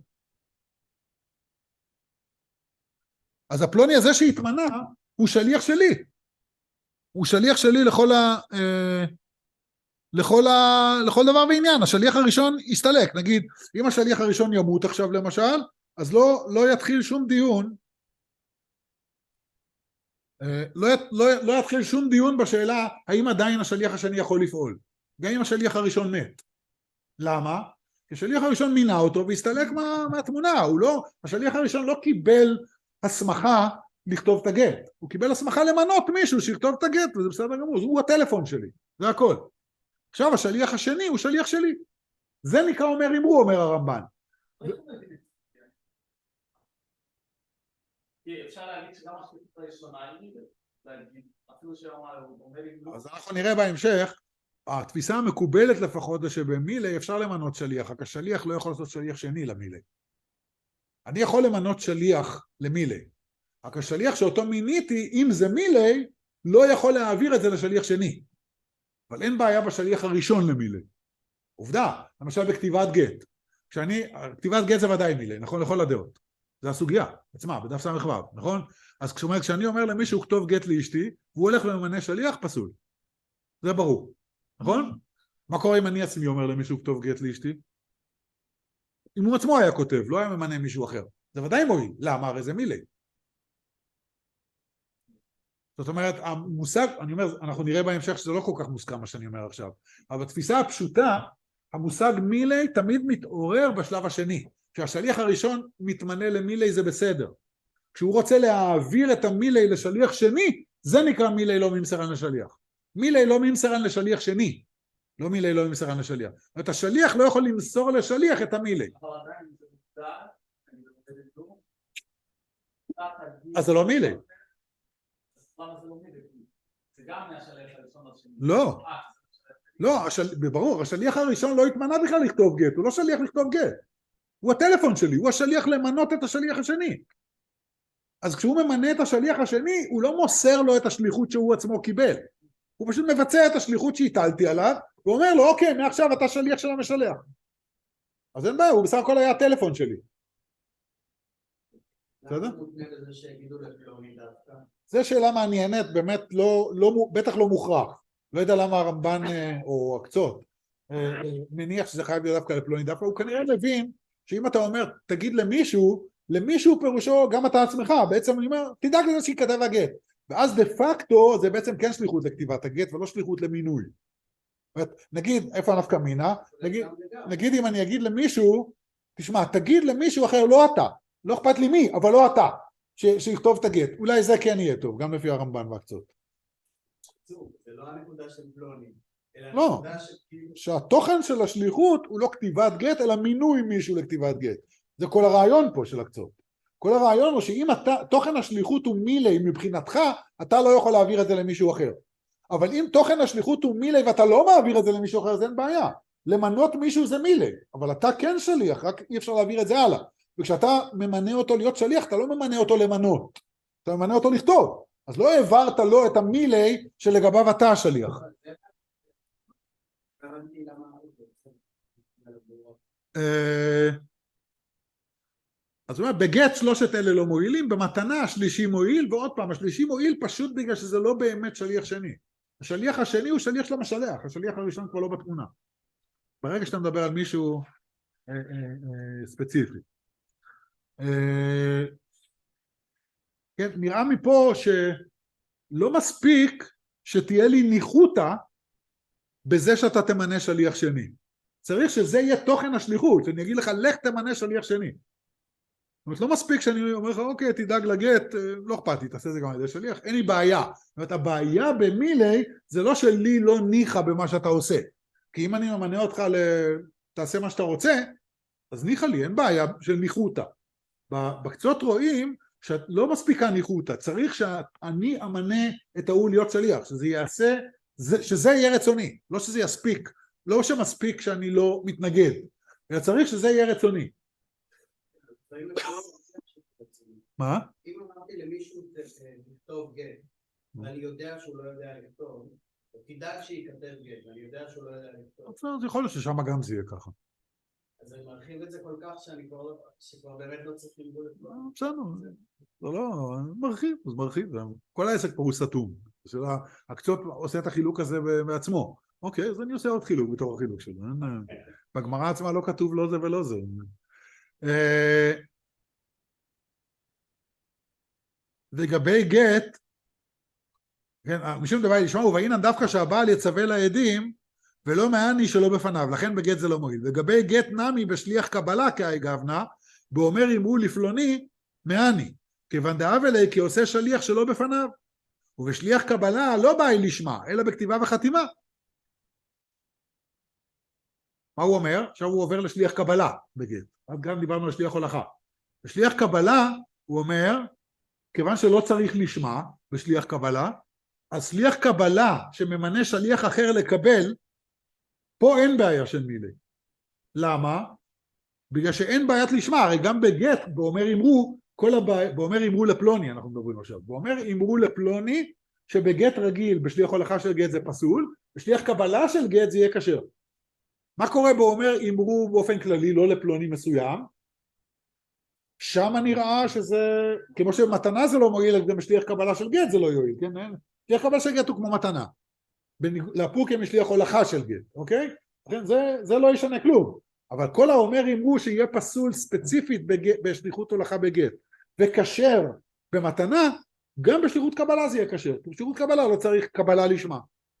אז הפלוני הזה שהתמנה, הוא שליח שלי. הוא שליח שלי לכל ה... אה, לכל, ה... לכל דבר ועניין. השליח הראשון יסתלק. נגיד, אם השליח הראשון ימות עכשיו למשל, אז לא, לא יתחיל שום דיון, אה, לא, לא, לא יתחיל שום דיון בשאלה האם עדיין השליח השני יכול לפעול. גם אם השליח הראשון מת. למה? כי השליח הראשון מינה אותו והסתלק מה, מהתמונה. הוא לא, השליח הראשון לא קיבל הסמכה לכתוב את הגט. הוא קיבל הסמכה למנות מישהו שיכתוב את הגט, וזה בסדר גמור. הוא הטלפון שלי. זה הכל. עכשיו השליח השני הוא שליח שלי. זה נקרא אומר אמרו, אומר הרמב"ן. אפשר להגיד שגם השליחות הראשונה היא להגיד, אפילו שאומר אמרו. אז אנחנו נראה בהמשך, התפיסה המקובלת לפחות זה שבמילי אפשר למנות שליח, רק השליח לא יכול לעשות שליח שני למילי. אני יכול למנות שליח למילי, רק השליח שאותו מיניתי, אם זה מילי, לא יכול להעביר את זה לשליח שני. אבל אין בעיה בשליח הראשון למילי. עובדה, למשל בכתיבת גט. כשאני, כתיבת גט זה ודאי מילי, נכון? לכל הדעות. זה הסוגיה, עצמה, בדף סמך וו, נכון? אז כשאני אומר למישהו כתוב גט לאשתי, והוא הולך וממנה שליח, פסול. זה ברור. נכון? מה קורה אם אני עצמי אומר למישהו כתוב גט לאשתי? אם הוא עצמו היה כותב, לא היה ממנה מישהו אחר. זה ודאי מועיל. למה? הרי זה מילי. זאת אומרת, המושג, אני אומר, אנחנו נראה בהמשך שזה לא כל כך מוסכם מה שאני אומר עכשיו, אבל בתפיסה הפשוטה, המושג מילי תמיד מתעורר בשלב השני. כשהשליח הראשון מתמנה למילי זה בסדר. כשהוא רוצה להעביר את המילי לשליח שני, זה נקרא מילי לא ממסרן לשליח. מילי לא ממסרן לשליח שני. לא מילי לא ממסרן לשליח. זאת אומרת, השליח לא יכול למסור לשליח את המילי. אז זה לא מילי. זה גם מהשליח הראשון לשני. לא. לא, השל... ברור, השליח הראשון לא התמנה בכלל לכתוב גט, הוא לא שליח לכתוב גט. הוא הטלפון שלי, הוא השליח למנות את השליח השני. אז כשהוא ממנה את השליח השני, הוא לא מוסר לו את השליחות שהוא עצמו קיבל. הוא פשוט מבצע את השליחות שהטלתי עליו, ואומר לו, אוקיי, מעכשיו אתה שליח של המשלח. אז אין בעיה, הוא בסך הכל היה הטלפון שלי. בסדר? זו שאלה מעניינת, באמת לא, לא, בטח לא מוכרח. לא יודע למה הרמב"ן או הקצות מניח שזה חייב להיות דווקא לפלוני דווקא, הוא כנראה מבין שאם אתה אומר, תגיד למישהו, למישהו פירושו גם אתה עצמך, בעצם אני אומר, תדאג לזה שיכתב הגט. ואז דה פקטו זה בעצם כן שליחות לכתיבת הגט ולא שליחות למינוי. נגיד, איפה הנפקא מינה? נגיד, נגיד אם אני אגיד למישהו, תשמע, תגיד למישהו אחר, לא אתה, לא אכפת לי מי, אבל לא אתה, ש- שיכתוב את הגט. אולי זה כן יהיה טוב, גם לפי הרמב"ן והקצות. זה לא הנקודה של פלוני, אלא לא, הנקודה של... שהתוכן של השליחות הוא לא כתיבת גט, אלא מינוי מישהו לכתיבת גט. זה כל הרעיון פה של הקצות. כל הרעיון הוא שאם אתה, תוכן השליחות הוא מילי מבחינתך, אתה לא יכול להעביר את זה למישהו אחר. אבל אם תוכן השליחות הוא מילי ואתה לא מעביר את זה למישהו אחר, זה אין בעיה. למנות מישהו זה מילי, אבל אתה כן שליח, רק אי אפשר להעביר את זה הלאה. וכשאתה ממנה אותו להיות שליח, אתה לא ממנה אותו למנות, אתה ממנה אותו לכתוב. אז לא העברת לו את המילי שלגביו אתה השליח. אז הוא אומר, בגט שלושת אלה לא מועילים, במתנה השלישי מועיל, ועוד פעם, השלישי מועיל פשוט בגלל שזה לא באמת שליח שני. השליח השני הוא שליח של המשלח, השליח הראשון כבר לא בתמונה. ברגע שאתה מדבר על מישהו אה, אה, אה, ספציפי. אה, כן, נראה מפה שלא מספיק שתהיה לי ניחותה בזה שאתה תמנה שליח שני. צריך שזה יהיה תוכן השליחות, שאני אגיד לך, לך תמנה שליח שני. זאת אומרת, לא מספיק שאני אומר לך, אוקיי, תדאג לגט, לא אכפת לי, תעשה זה גם על ידי שליח, אין לי בעיה. זאת אומרת, הבעיה במילי, זה לא שלי לא ניחה במה שאתה עושה. כי אם אני ממנה אותך תעשה מה שאתה רוצה, אז ניחה לי, אין בעיה של ניחותה. בקצות רואים שלא מספיקה ניחותה, צריך שאני אמנה את ההוא להיות שליח, שזה יעשה, שזה יהיה רצוני, לא שזה יספיק, לא שמספיק שאני לא מתנגד, אלא צריך שזה יהיה רצוני. מה? אם אמרתי למישהו לכתוב גט, ואני יודע שהוא לא יודע לכתוב, תדאג שיכתב גט, ואני יודע שהוא לא יודע לכתוב. זה יכול להיות ששם גם זה יהיה ככה. אז אני מרחיב את זה כל כך שאני כבר באמת לא צריך למדול את זה. בסדר, זה לא, מרחיב, אז מרחיב, כל העסק פה הוא סתום. הקצות עושה את החילוק הזה בעצמו. אוקיי, אז אני עושה עוד חילוק בתור החילוק שלו. בגמרא עצמה לא כתוב לא זה ולא זה. לגבי גט, משום דבר לשמוע, ובעינן דווקא שהבעל יצווה לעדים, ולא מעני שלא בפניו, לכן בגט זה לא מועיל. לגבי גט נמי בשליח קבלה כאי גבנה, באומר אמרו לפלוני, מעני, כיוון דאב אלי כי עושה שליח שלא בפניו, ובשליח קבלה לא באי לשמה, אלא בכתיבה וחתימה. מה הוא אומר? עכשיו הוא עובר לשליח קבלה בגט. עד גם דיברנו על שליח הולכה. בשליח קבלה הוא אומר, כיוון שלא צריך לשמה בשליח קבלה, אז שליח קבלה שממנה שליח אחר לקבל, פה אין בעיה של מילי. למה? בגלל שאין בעיית לשמה, הרי גם בגט, באומר אמרו, כל הבעיה, באומר אמרו לפלוני, אנחנו מדברים עכשיו, באומר אמרו לפלוני, שבגט רגיל, בשליח הולכה של גט זה פסול, בשליח קבלה של גט זה יהיה כשר. מה קורה באומר אמרו באופן כללי, לא לפלוני מסוים? שם נראה שזה, כמו שמתנה זה לא מועיל, גם בשליח קבלה של גט זה לא יועיל, כן? שליח קבלה של גט הוא כמו מתנה. לפוקים יש שליח הולכה של גט, אוקיי? כן, זה, זה לא ישנה כלום. אבל כל האומר אמרו שיהיה פסול ספציפית בגט, בשליחות הולכה בגט, וכשר במתנה, גם בשליחות קבלה זה יהיה כשר. בשליחות קבלה לא צריך קבלה לשמה.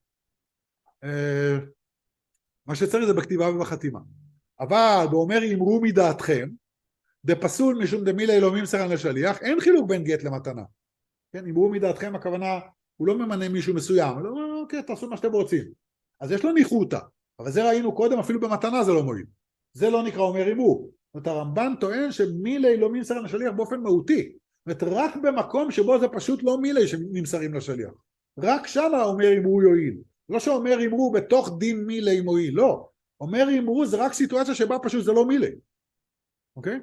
מה שצריך זה בכתיבה ובחתימה. אבל באומר אמרו מדעתכם, דפסול משום דמילי לא ממסרן לשליח, אין חילוק בין גט למתנה. כן, אמרו מדעתכם, הכוונה, הוא לא ממנה מישהו מסוים, הוא לא, אוקיי, תעשו מה שאתם רוצים. אז יש לו ניחותה, אבל זה ראינו קודם, אפילו במתנה זה לא מועיל. זה לא נקרא אומר אמרו. זאת אומרת, הרמב"ן טוען שמילי לא ממסרן לשליח באופן מהותי. זאת אומרת, רק במקום שבו זה פשוט לא מילי שנמסרים לשליח. רק שם אומר אמרו יועיל. לא שאומר אמרו בתוך דין מילי מועיל, לא. אומר אמרו זה רק סיטואציה שבה פשוט זה לא מילי. אוקיי?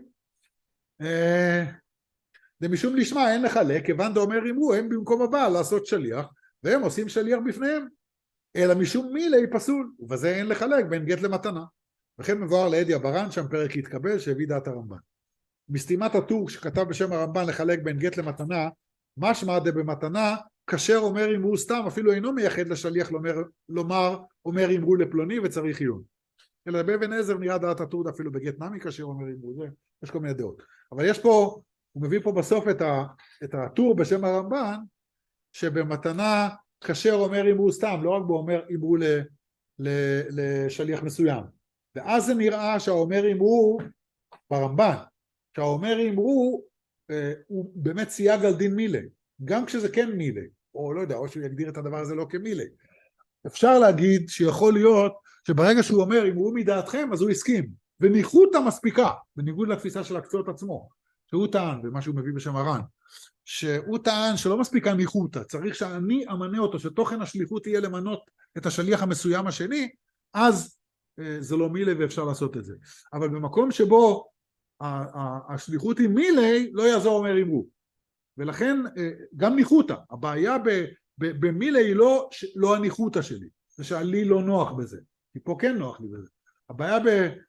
זה משום לשמה אין לחלק, כיוון דאומר אמרו הם במקום הבעל לעשות שליח, והם עושים שליח בפניהם. אלא משום מילי פסול, ובזה אין לחלק בין גט למתנה. וכן מבואר לעדיה ברן, שם פרק התקבל שהביא דעת הרמב"ן. מסתימת הטור שכתב בשם הרמב"ן לחלק בין גט למתנה, משמע דבמתנה, כאשר אומר אמרו סתם, אפילו אינו מייחד לשליח לומר, לומר אומר אמרו לפלוני וצריך עיון. אלא באבן עזר נראה דעת הטור אפילו בגט נמי כאשר אומר אמרו, זה, יש כל מיני דעות. אבל יש פה, הוא מביא פה בסוף את, ה, את הטור בשם הרמב"ן, שבמתנה כאשר אומר אמרו סתם, לא רק בו אומר אמרו ל, ל, לשליח מסוים. ואז זה נראה שהאומר אמרו ברמב"ן, שהאומר אמרו אה, הוא באמת סייג על דין מילי, גם כשזה כן מילי, או לא יודע, או שהוא יגדיר את הדבר הזה לא כמילי. אפשר להגיד שיכול להיות שברגע שהוא אומר אמרו מדעתכם, אז הוא הסכים, וניחותא מספיקה, בניגוד לתפיסה של הקצות עצמו, שהוא טען, ומה שהוא מביא בשם הר"ן, שהוא טען שלא מספיקה ניחותא, צריך שאני אמנה אותו, שתוכן השליחות יהיה למנות את השליח המסוים השני, אז אה, זה לא מילי ואפשר לעשות את זה. אבל במקום שבו השליחות היא מילי, לא יעזור אומר אמרו. ולכן גם ניחותא, הבעיה במילי היא לא, לא הניחותא שלי, זה שאני לא נוח בזה, כי פה כן נוח לי בזה. הבעיה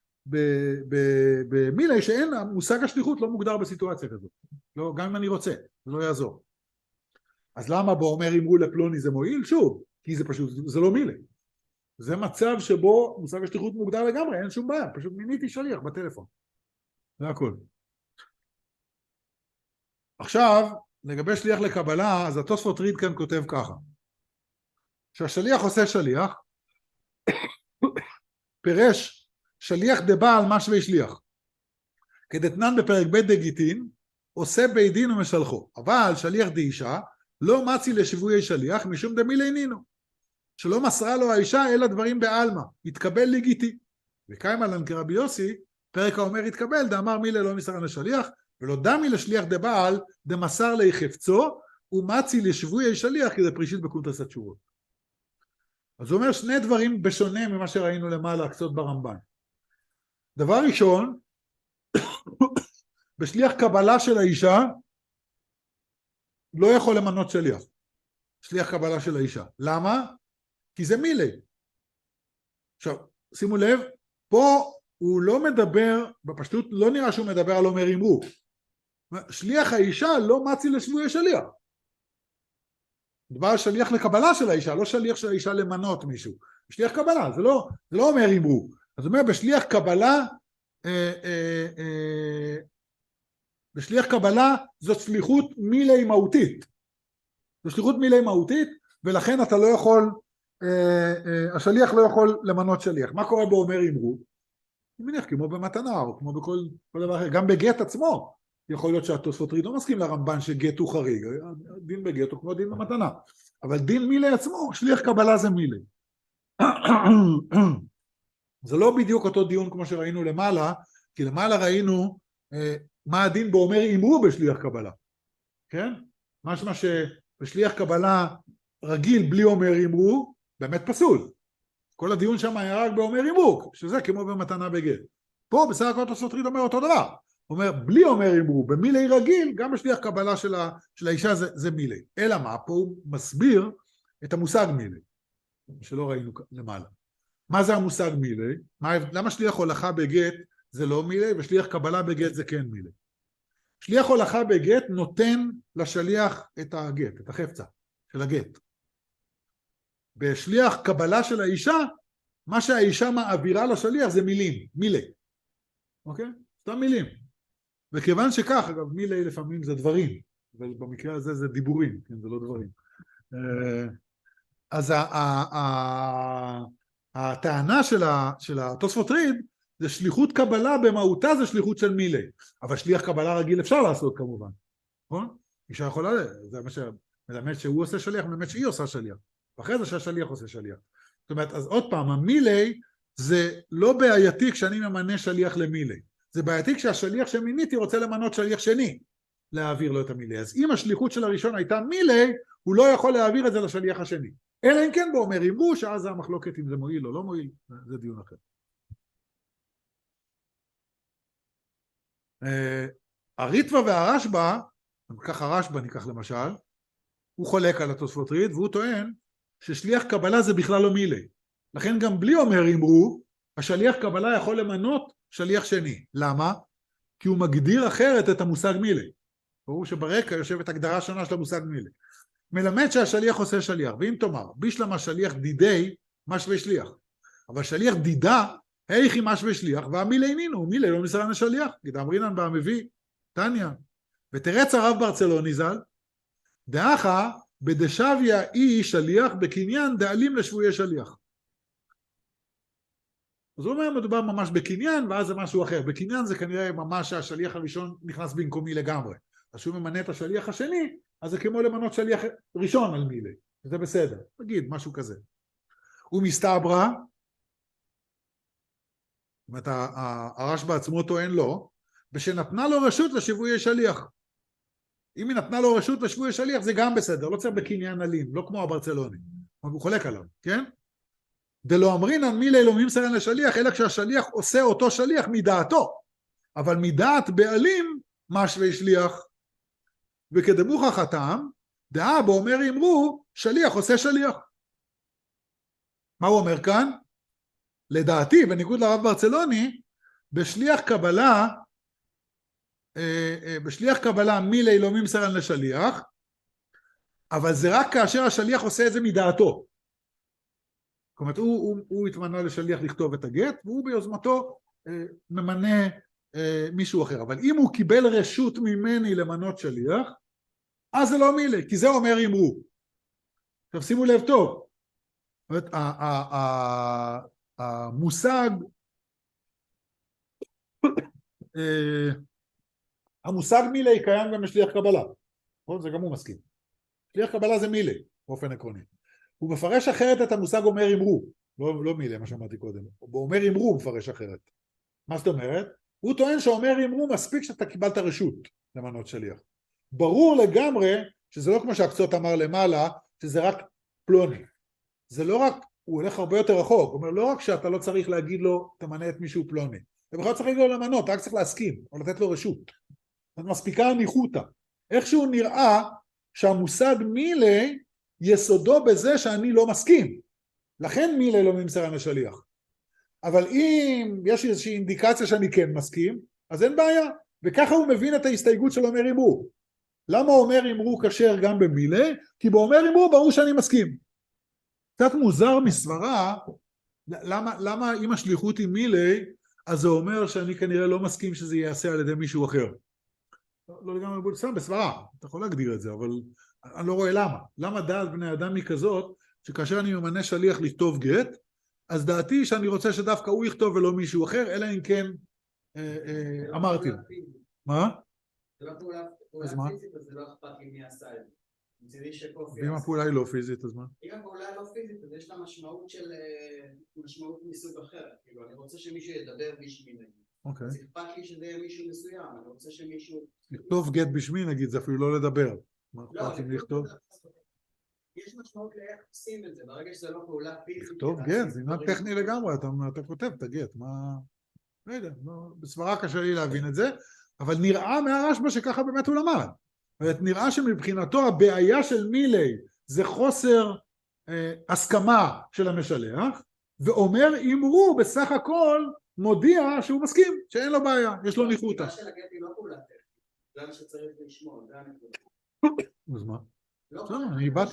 במילי שאין, מושג השליחות לא מוגדר בסיטואציה כזאת, לא, גם אם אני רוצה, זה לא יעזור. אז למה בו אומר אמרו לפלוני זה מועיל? שוב, כי זה פשוט, זה לא מילי. זה מצב שבו מושג השליחות מוגדר לגמרי, אין שום בעיה, פשוט מיניתי שליח בטלפון. זה הכל. עכשיו, לגבי שליח לקבלה, אז התוספות ריד כאן כותב ככה. שהשליח עושה שליח, פירש שליח דבעל משווה שליח. כדתנן בפרק ב' דגיטין, עושה בית דין ומשלחו. אבל שליח דאישה, לא מצי לשבויי שליח, משום דמילי נינו. שלא מסרה לו האישה, אלא דברים בעלמא. התקבל לגיטי. וקיימה לן כרבי יוסי, פרק האומר התקבל, דאמר מילה לא מסרה לשליח, ולא דמי לשליח דבעל, דמסר לי חפצו, ומצי לשבויי שליח, כי זה פרישית בקונטרס התשובות. אז הוא אומר שני דברים בשונה ממה שראינו למעלה, קצות ברמב"ן. דבר ראשון, בשליח קבלה של האישה, לא יכול למנות שליח. שליח קבלה של האישה. למה? כי זה מילי. עכשיו, שימו לב, פה הוא לא מדבר, בפשטות לא נראה שהוא מדבר על אומר אמרו. שליח האישה לא מצי לשבויי שליח. דבר שליח לקבלה של האישה, לא שליח של האישה למנות מישהו. שליח קבלה, זה לא, זה לא אומר אמרו. אז הוא אומר, בשליח קבלה, אה, אה, אה, בשליח קבלה זאת שליחות מילי מהותית. זו שליחות מילי מהותית, ולכן אתה לא יכול, אה, אה, השליח לא יכול למנות שליח. מה קורה בו אומר אמרו? אני מניח כמו במתנה, או כמו בכל כל דבר אחר. גם בגט עצמו, יכול להיות שהתוספות ריד לא מסכים לרמב"ן שגט הוא חריג. דין בגט הוא כמו דין במתנה. אבל דין מילי עצמו, שליח קבלה זה מילי. זה לא בדיוק אותו דיון כמו שראינו למעלה, כי למעלה ראינו אה, מה הדין בו אומר אמרו בשליח קבלה. כן? משמע שבשליח קבלה רגיל בלי אומר אמרו, באמת פסול. כל הדיון שם היה רק באומר אמרו, שזה כמו במתנה בגט. פה בסך הכל התוספות ריד אומר אותו דבר. אומר, בלי אומר אמרו, במילי רגיל, גם בשליח קבלה של, ה, של האישה זה, זה מילי. אלא מה? פה הוא מסביר את המושג מילי, שלא ראינו למעלה. מה זה המושג מילי? מה, למה שליח הולכה בגט זה לא מילי, ושליח קבלה בגט זה כן מילי? שליח הולכה בגט נותן לשליח את הגט, את החפצה של הגט. בשליח קבלה של האישה, מה שהאישה מעבירה לשליח זה מילים, מילי. אוקיי? סתם מילים. וכיוון שכך, אגב, מילי לפעמים זה דברים, ובמקרה הזה זה דיבורים, כן, זה לא דברים. אז הטענה של התוספות ריד, זה שליחות קבלה במהותה זה שליחות של מילי, אבל שליח קבלה רגיל אפשר לעשות כמובן, נכון? אישה יכולה, זה מה שמלמד שהוא עושה שליח, מלמד שהיא עושה שליח, ואחרי זה שהשליח עושה שליח. זאת אומרת, אז עוד פעם, המילי זה לא בעייתי כשאני ממנה שליח למילי, זה בעייתי כשהשליח שמיניתי רוצה למנות שליח שני, להעביר לו את המילי. אז אם השליחות של הראשון הייתה מילי, הוא לא יכול להעביר את זה לשליח השני. אלא אם כן בו אומר אמרו, שאז זה המחלוקת אם זה מועיל או לא מועיל, זה דיון אחר. הריטב"א והרשב"א, ככה הרשב"א ניקח למשל, הוא חולק על התוספות ריד, והוא טוען ששליח קבלה זה בכלל לא מילי. לכן גם בלי אומר אמרו, השליח קבלה יכול למנות שליח שני. למה? כי הוא מגדיר אחרת את המושג מילי. ברור שברקע יושבת הגדרה שונה של המושג מילי. מלמד שהשליח עושה שליח, ואם תאמר, בישלמה השליח דידי, משווה שליח. אבל שליח דידה, היכי משווה שליח, והמילי נינו, מילי לא מסרן השליח. גדאמרינן בה מביא, תניא. ותרץ הרב ברצלוני ז"ל, דאחה בדשביה אי שליח בקניין דאלים לשבויי שליח. אז הוא אומר מדובר ממש בקניין ואז זה משהו אחר. בקניין זה כנראה ממש השליח הראשון נכנס במקומי לגמרי. אז שהוא ממנה את השליח השני, אז זה כמו למנות שליח ראשון על מילי. זה בסדר. תגיד, משהו כזה. הוא מסתברא, זאת אומרת, הרשב"א בעצמו טוען לו, ושנתנה לו רשות לשבויי שליח. אם היא נתנה לו רשות לשבויי שליח, זה גם בסדר, לא צריך בקניין אלים, לא כמו הברצלוני. הוא חולק עליו, כן? דלא אמרינן מילי לא ממסרן לשליח, אלא כשהשליח עושה אותו שליח מדעתו, אבל מדעת בעלים משווה שליח. וכדמוך חתם, דאה בו אומר אמרו, שליח עושה שליח. מה הוא אומר כאן? לדעתי, בניגוד לרב ברצלוני, בשליח קבלה, בשליח קבלה מילי לא ממסרן לשליח, אבל זה רק כאשר השליח עושה את זה מדעתו. זאת אומרת, הוא, הוא, הוא התמנה לשליח לכתוב את הגט, והוא ביוזמתו אה, ממנה אה, מישהו אחר. אבל אם הוא קיבל רשות ממני למנות שליח, אז זה לא מילי, כי זה אומר אמרו. עכשיו שימו לב טוב, זאת אומרת, המושג, אה, המושג מילי קיים גם בשליח קבלה, זה גם הוא מסכים. שליח קבלה זה מילי, באופן עקרוני. הוא מפרש אחרת את המושג אומר אמרו, לא, לא מילי, מה שאמרתי קודם. הוא אומר אמרו, הוא מפרש אחרת. מה זאת אומרת? הוא טוען שאומר אמרו מספיק שאתה קיבלת רשות למנות שליח. ברור לגמרי שזה לא כמו שהקצות אמר למעלה, שזה רק פלוני. זה לא רק, הוא הולך הרבה יותר רחוק, הוא אומר לא רק שאתה לא צריך להגיד לו תמנה את מישהו פלוני, אתה בכלל צריך להגיד לו למנות, אתה רק צריך להסכים, או לתת לו רשות. זאת מספיקה הניחותא. איכשהו נראה שהמושג מילי יסודו בזה שאני לא מסכים. לכן מילי לא ממסרן לשליח. אבל אם יש איזושהי אינדיקציה שאני כן מסכים, אז אין בעיה. וככה הוא מבין את ההסתייגות של אומר אמרו. למה אומר אמרו כשר גם במילי? כי באומר אמרו ברור שאני מסכים. קצת מוזר מסברה, למה, למה אם השליחות היא מילי, אז זה אומר שאני כנראה לא מסכים שזה ייעשה על ידי מישהו אחר. לא, לא לגמרי, סתם בסברה, אתה יכול להגדיר את זה, אבל אני לא רואה למה. למה דעת בני אדם היא כזאת, שכאשר אני ממנה שליח לכתוב גט, אז דעתי שאני רוצה שדווקא הוא יכתוב ולא מישהו אחר, אלא אם כן אה, אה, אמרתי. מה? זה לא פעולה פיזית, אז זה לא אכפת לי מי עשה את זה. ואם הפעולה היא לא פיזית, אז מה? אם הפעולה לא פיזית, אז יש לה משמעות של, משמעות מסוג אחר. כאילו, אני רוצה שמישהו ידבר בשמי נגיד. אוקיי. אז אכפת לי שזה יהיה מישהו מסוים, אני רוצה שמישהו... לכתוב גט בשמי נגיד, זה אפילו לא לדבר. מה לא, אכפת לי לכתוב? יש משמעות לאיך עושים את זה, ברגע שזה לא פעולה פיזית... לכתוב גט, זה עניין טכני לגמרי, אתה, אתה כותב את הגט, מה... לא יודע, לא, בסברה קשה לי להבין את זה, אבל נראה מהרשב"א שככה באמת הוא למד. נראה שמבחינתו הבעיה של מילי זה חוסר אה, הסכמה של המשלח, ואומר אמרו בסך הכל מודיע שהוא מסכים, שאין לו בעיה, יש לו ניחותא. הפעולה של הגט היא לא פעולה טכנית, זה מה שצריך לשמוע, זה הנקודה. אז מה? לא, אני באתי...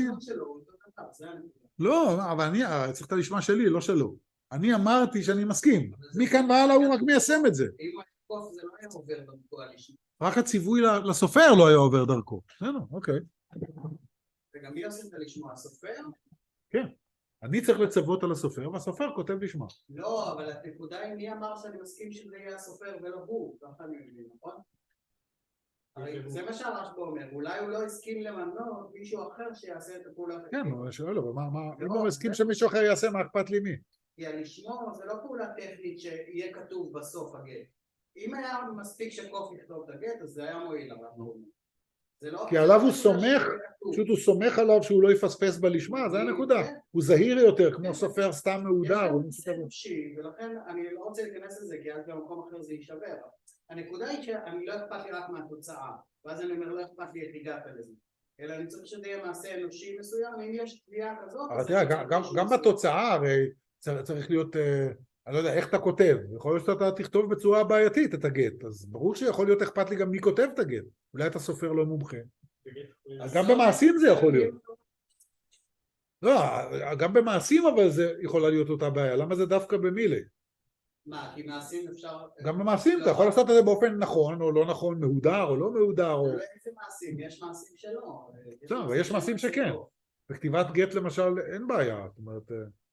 לא, אבל אני צריך את לשמה שלי, לא שלו. אני אמרתי שאני מסכים, מכאן והלאה הוא רק מיישם את זה. אם הקוף זה לא היה עובר במקועה לשמה. רק הציווי לסופר לא היה עובר דרכו. בסדר, אוקיי. וגם מי עושה את זה לשמוע? הסופר? כן. אני צריך לצוות על הסופר, והסופר כותב לשמה. לא, אבל הנקודה היא מי אמר שאני מסכים שזה יהיה הסופר ולא הוא. ככה אני מבין, נכון? הרי זה מה שהרשב"א אומר. אולי הוא לא הסכים למנות מישהו אחר שיעשה את הפעולה. כן, הוא שואל לו, אם הוא הסכים שמישהו אחר יעשה, מה אכפת לי מי? כי הלשמוע זה לא פעולה טכנית שיהיה כתוב בסוף הגט. אם היה מספיק שקוף יכתוב את הגט, אז זה היה מועיל. זה לא... כי עליו הוא סומך, פשוט הוא סומך עליו שהוא לא יפספס בלשמה, זה הנקודה. הוא זהיר יותר, כמו סופר סתם מהודר. יש לנו נפשי, ולכן אני לא רוצה להיכנס לזה, כי אז במקום אחר זה יישבר. הנקודה היא שאני לא אכפת לי רק מהתוצאה, ואז אני אומר, לא אכפת לי איך הגעת לזה. אלא אני צריך שזה יהיה מעשה אנושי מסוים, אם יש תביעה כזאת... אבל תראה, גם בתוצאה הרי צריך להיות, אני לא יודע, איך אתה כותב. יכול להיות שאתה תכתוב בצורה בעייתית את הגט, אז ברור שיכול להיות אכפת לי גם מי כותב את הגט. אולי אתה סופר לא מומחה. גם במעשים זה יכול להיות. לא, גם במעשים אבל זה יכולה להיות אותה בעיה. למה זה דווקא במילי? מה, כי מעשים אפשר... גם במעשים אתה יכול לעשות את זה באופן נכון או לא נכון, מהודר או לא מהודר. לא איזה מעשים, יש מעשים שלא. לא, אבל יש מעשים שכן. בכתיבת גט למשל אין בעיה. זאת אומרת...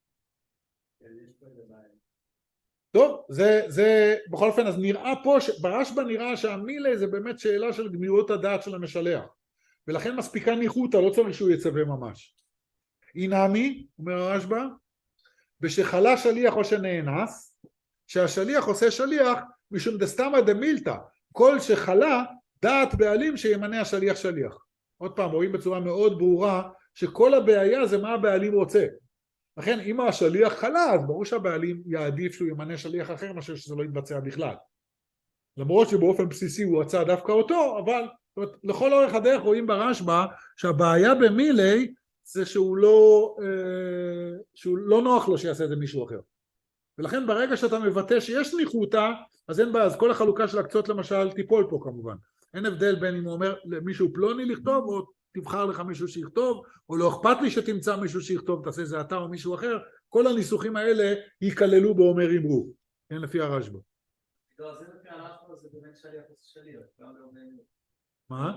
טוב, זה, זה, בכל אופן, אז נראה פה, ברשב"א נראה שהמילה זה באמת שאלה של גמירות הדעת של המשלח. ולכן מספיקה ניחותא, לא צריך שהוא יצווה ממש. אינמי, אומר הרשב"א, בשחלה שליח או שנאנס, שהשליח עושה שליח משום דסתמא דמילתא, כל שחלה דעת בעלים שימנה השליח שליח. עוד פעם, רואים בצורה מאוד ברורה שכל הבעיה זה מה הבעלים רוצה. לכן אם השליח חלה, אז ברור שהבעלים יעדיף שהוא ימנה שליח אחר מאשר שזה לא יתבצע בכלל. למרות שבאופן בסיסי הוא רצה דווקא אותו, אבל זאת אומרת, לכל אורך הדרך רואים ברשב"א שהבעיה במילי זה שהוא לא, אה, שהוא לא נוח לו שיעשה את זה מישהו אחר. ולכן ברגע שאתה מבטא שיש ניחותא, אז אין בעיה, אז כל החלוקה של הקצות למשל תיפול פה כמובן. אין הבדל בין אם הוא אומר למישהו פלוני לכתוב, או תבחר לך מישהו שיכתוב, או לא אכפת לי שתמצא מישהו שיכתוב, תעשה זה אתה או מישהו אחר, כל הניסוחים האלה ייכללו באומר אמרו, כן, לפי הרשב"א. לא, זה לפי הרשב"א, זה באמת שליח שליח, גם באומר אמרו. מה?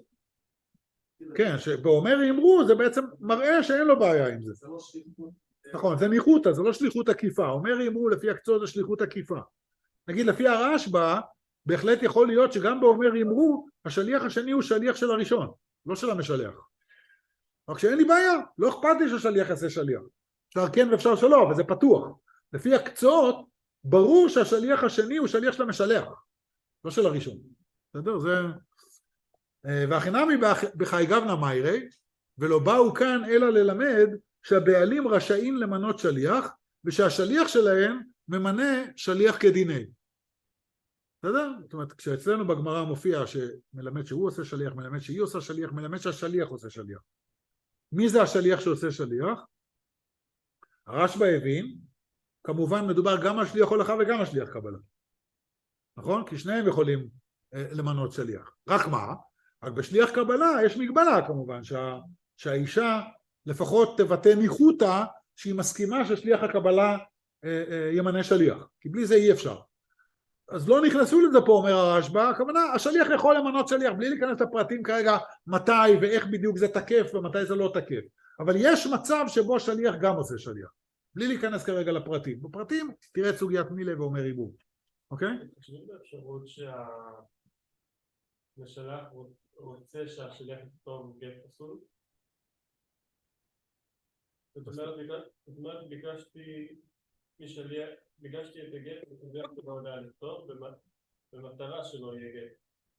כן, שבאומר אמרו זה בעצם מראה שאין לו בעיה עם זה. זה לא שליחות. נכון, זה ניחותא, זה לא שליחות עקיפה. אומר אמרו לפי הקצות זה שליחות עקיפה. נגיד לפי הרשב"א, בהחלט יכול להיות שגם באומר אמרו, השליח השני הוא שליח של הראשון, לא של המשלח. רק שאין לי בעיה, לא אכפת לי שהשליח יעשה שליח. אפשר כן ואפשר שלא, אבל זה פתוח. לפי הקצות, ברור שהשליח השני הוא שליח של המשלח, לא של הראשון. בסדר? זה... והחינמי בחי גבנה מיירי, ולא באו כאן אלא ללמד שהבעלים רשאים למנות שליח, ושהשליח שלהם ממנה שליח כדיני. בסדר? זאת אומרת, כשאצלנו בגמרא מופיע שמלמד שהוא עושה שליח, מלמד שהיא עושה שליח, מלמד שהשליח עושה שליח. מי זה השליח שעושה שליח? הרשב"א הבין, כמובן מדובר גם על שליח הולכה וגם על שליח קבלה. נכון? כי שניהם יכולים אה, למנות שליח. רק מה? רק בשליח קבלה יש מגבלה כמובן, שה, שהאישה לפחות תבטא ניחותא שהיא מסכימה ששליח הקבלה אה, אה, ימנה שליח. כי בלי זה אי אפשר. אז לא נכנסו לזה פה, אומר הרשב"א, הכוונה, השליח יכול למנות שליח, בלי להיכנס לפרטים כרגע מתי ואיך בדיוק זה תקף ומתי זה לא תקף. אבל יש מצב שבו שליח גם עושה שליח, בלי להיכנס כרגע לפרטים. בפרטים תראה את סוגיית מילה ואומר עיבור. אוקיי? חושבים באפשרות שהשליח רוצה שהשליח יכתוב גט פסול? זאת אומרת, ביקשתי משליח, ביקשתי את הגט ושליח בהודעה לכתוב במטרה שלא יהיה גט.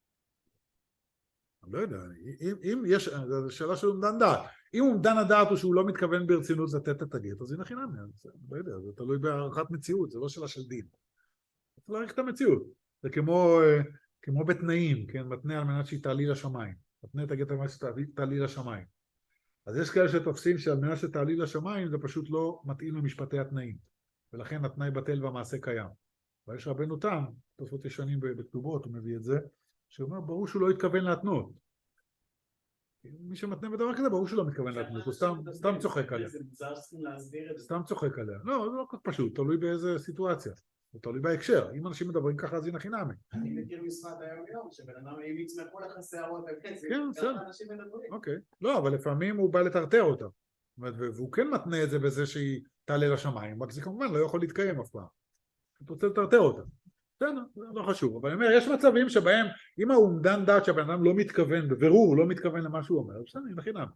אני לא יודע, אם, אם יש, זו שאלה של אומדן דעת. אם אומדן הדעת הוא שהוא לא מתכוון ברצינות לתת את הגט, אז הנה חינם, לא יודע, זה תלוי בהערכת מציאות, זה לא שאלה של דין. צריך להעריך את המציאות. זה כמו, כמו בתנאים, כן, מתנה על מנת שהיא תעלי לשמיים. מתנה את הגט על מנת שהיא תעלי לשמיים. אז יש כאלה שתופסים שעל מנת שתעלי לשמיים זה פשוט לא מתאים למשפטי התנאים. ולכן התנאי בטל והמעשה קיים. ויש רבנו תם, תופעות ישנים בכתובות, הוא מביא את זה, שאומר, ברור שהוא לא התכוון להתנות. מי שמתנה בדבר כזה, ברור שהוא לא מתכוון להתנות, הוא סתם צוחק עליה. סתם צוחק עליה. לא, זה לא כל כך פשוט, תלוי באיזה סיטואציה. זה תלוי בהקשר. אם אנשים מדברים ככה, אז הנה חינמי. אני מכיר משפט היום יום, שבן אדם, אם יצמחו לך שערות, כן, בסדר. אוקיי. לא, אבל לפעמים הוא בא לטרטר אותה. והוא כן מתנה את זה בזה שהיא תעלה לשמיים, רק זה כמובן לא יכול להתקיים אף פעם. אתה רוצה לטרטר אותה. בסדר, זה לא חשוב. אבל אני אומר, יש מצבים שבהם, אם האומדן דעת שהבן אדם לא מתכוון, בבירור לא מתכוון למה שהוא אומר, בסדר, הנה חינם.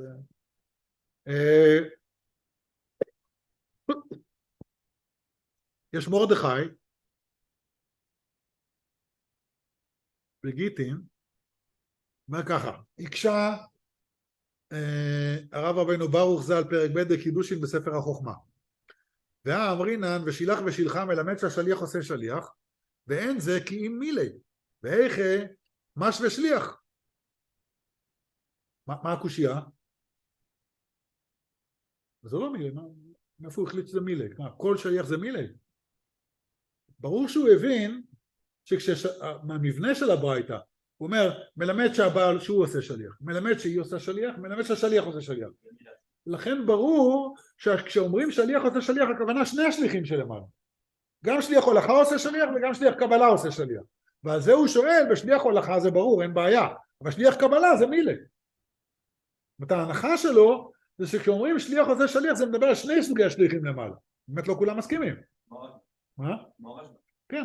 יש מרדכי בגיטין, אומר ככה, הקשה אה, הרב רבנו ברוך ז"ל פרק ב' בקידושין בספר החוכמה. והאמרינן ושילח ושילחה מלמד שהשליח עושה שליח, ואין זה כי אם מילי, ואיכה מש ושליח. מה, מה הקושייה? זה לא מילי, מאיפה הוא החליט שזה מילי? מה, כל שליח זה מילי? ברור שהוא הבין שכשהמבנה של הברייתא, הוא אומר, מלמד שהבעל שהוא עושה שליח, מלמד שהיא עושה שליח, מלמד שהשליח עושה שליח. לכן ברור שכשאומרים שליח עושה שליח, הכוונה שני השליחים שלמעלה. גם שליח הולכה עושה שליח וגם שליח קבלה עושה שליח. ועל זה הוא שואל, בשליח הולכה זה ברור, אין בעיה. אבל שליח קבלה זה מילה. זאת ההנחה שלו, זה שכשאומרים שליח עושה שליח, זה מדבר על שני סוגי השליחים למעלה. באמת לא כולם מסכימים. מה? כן.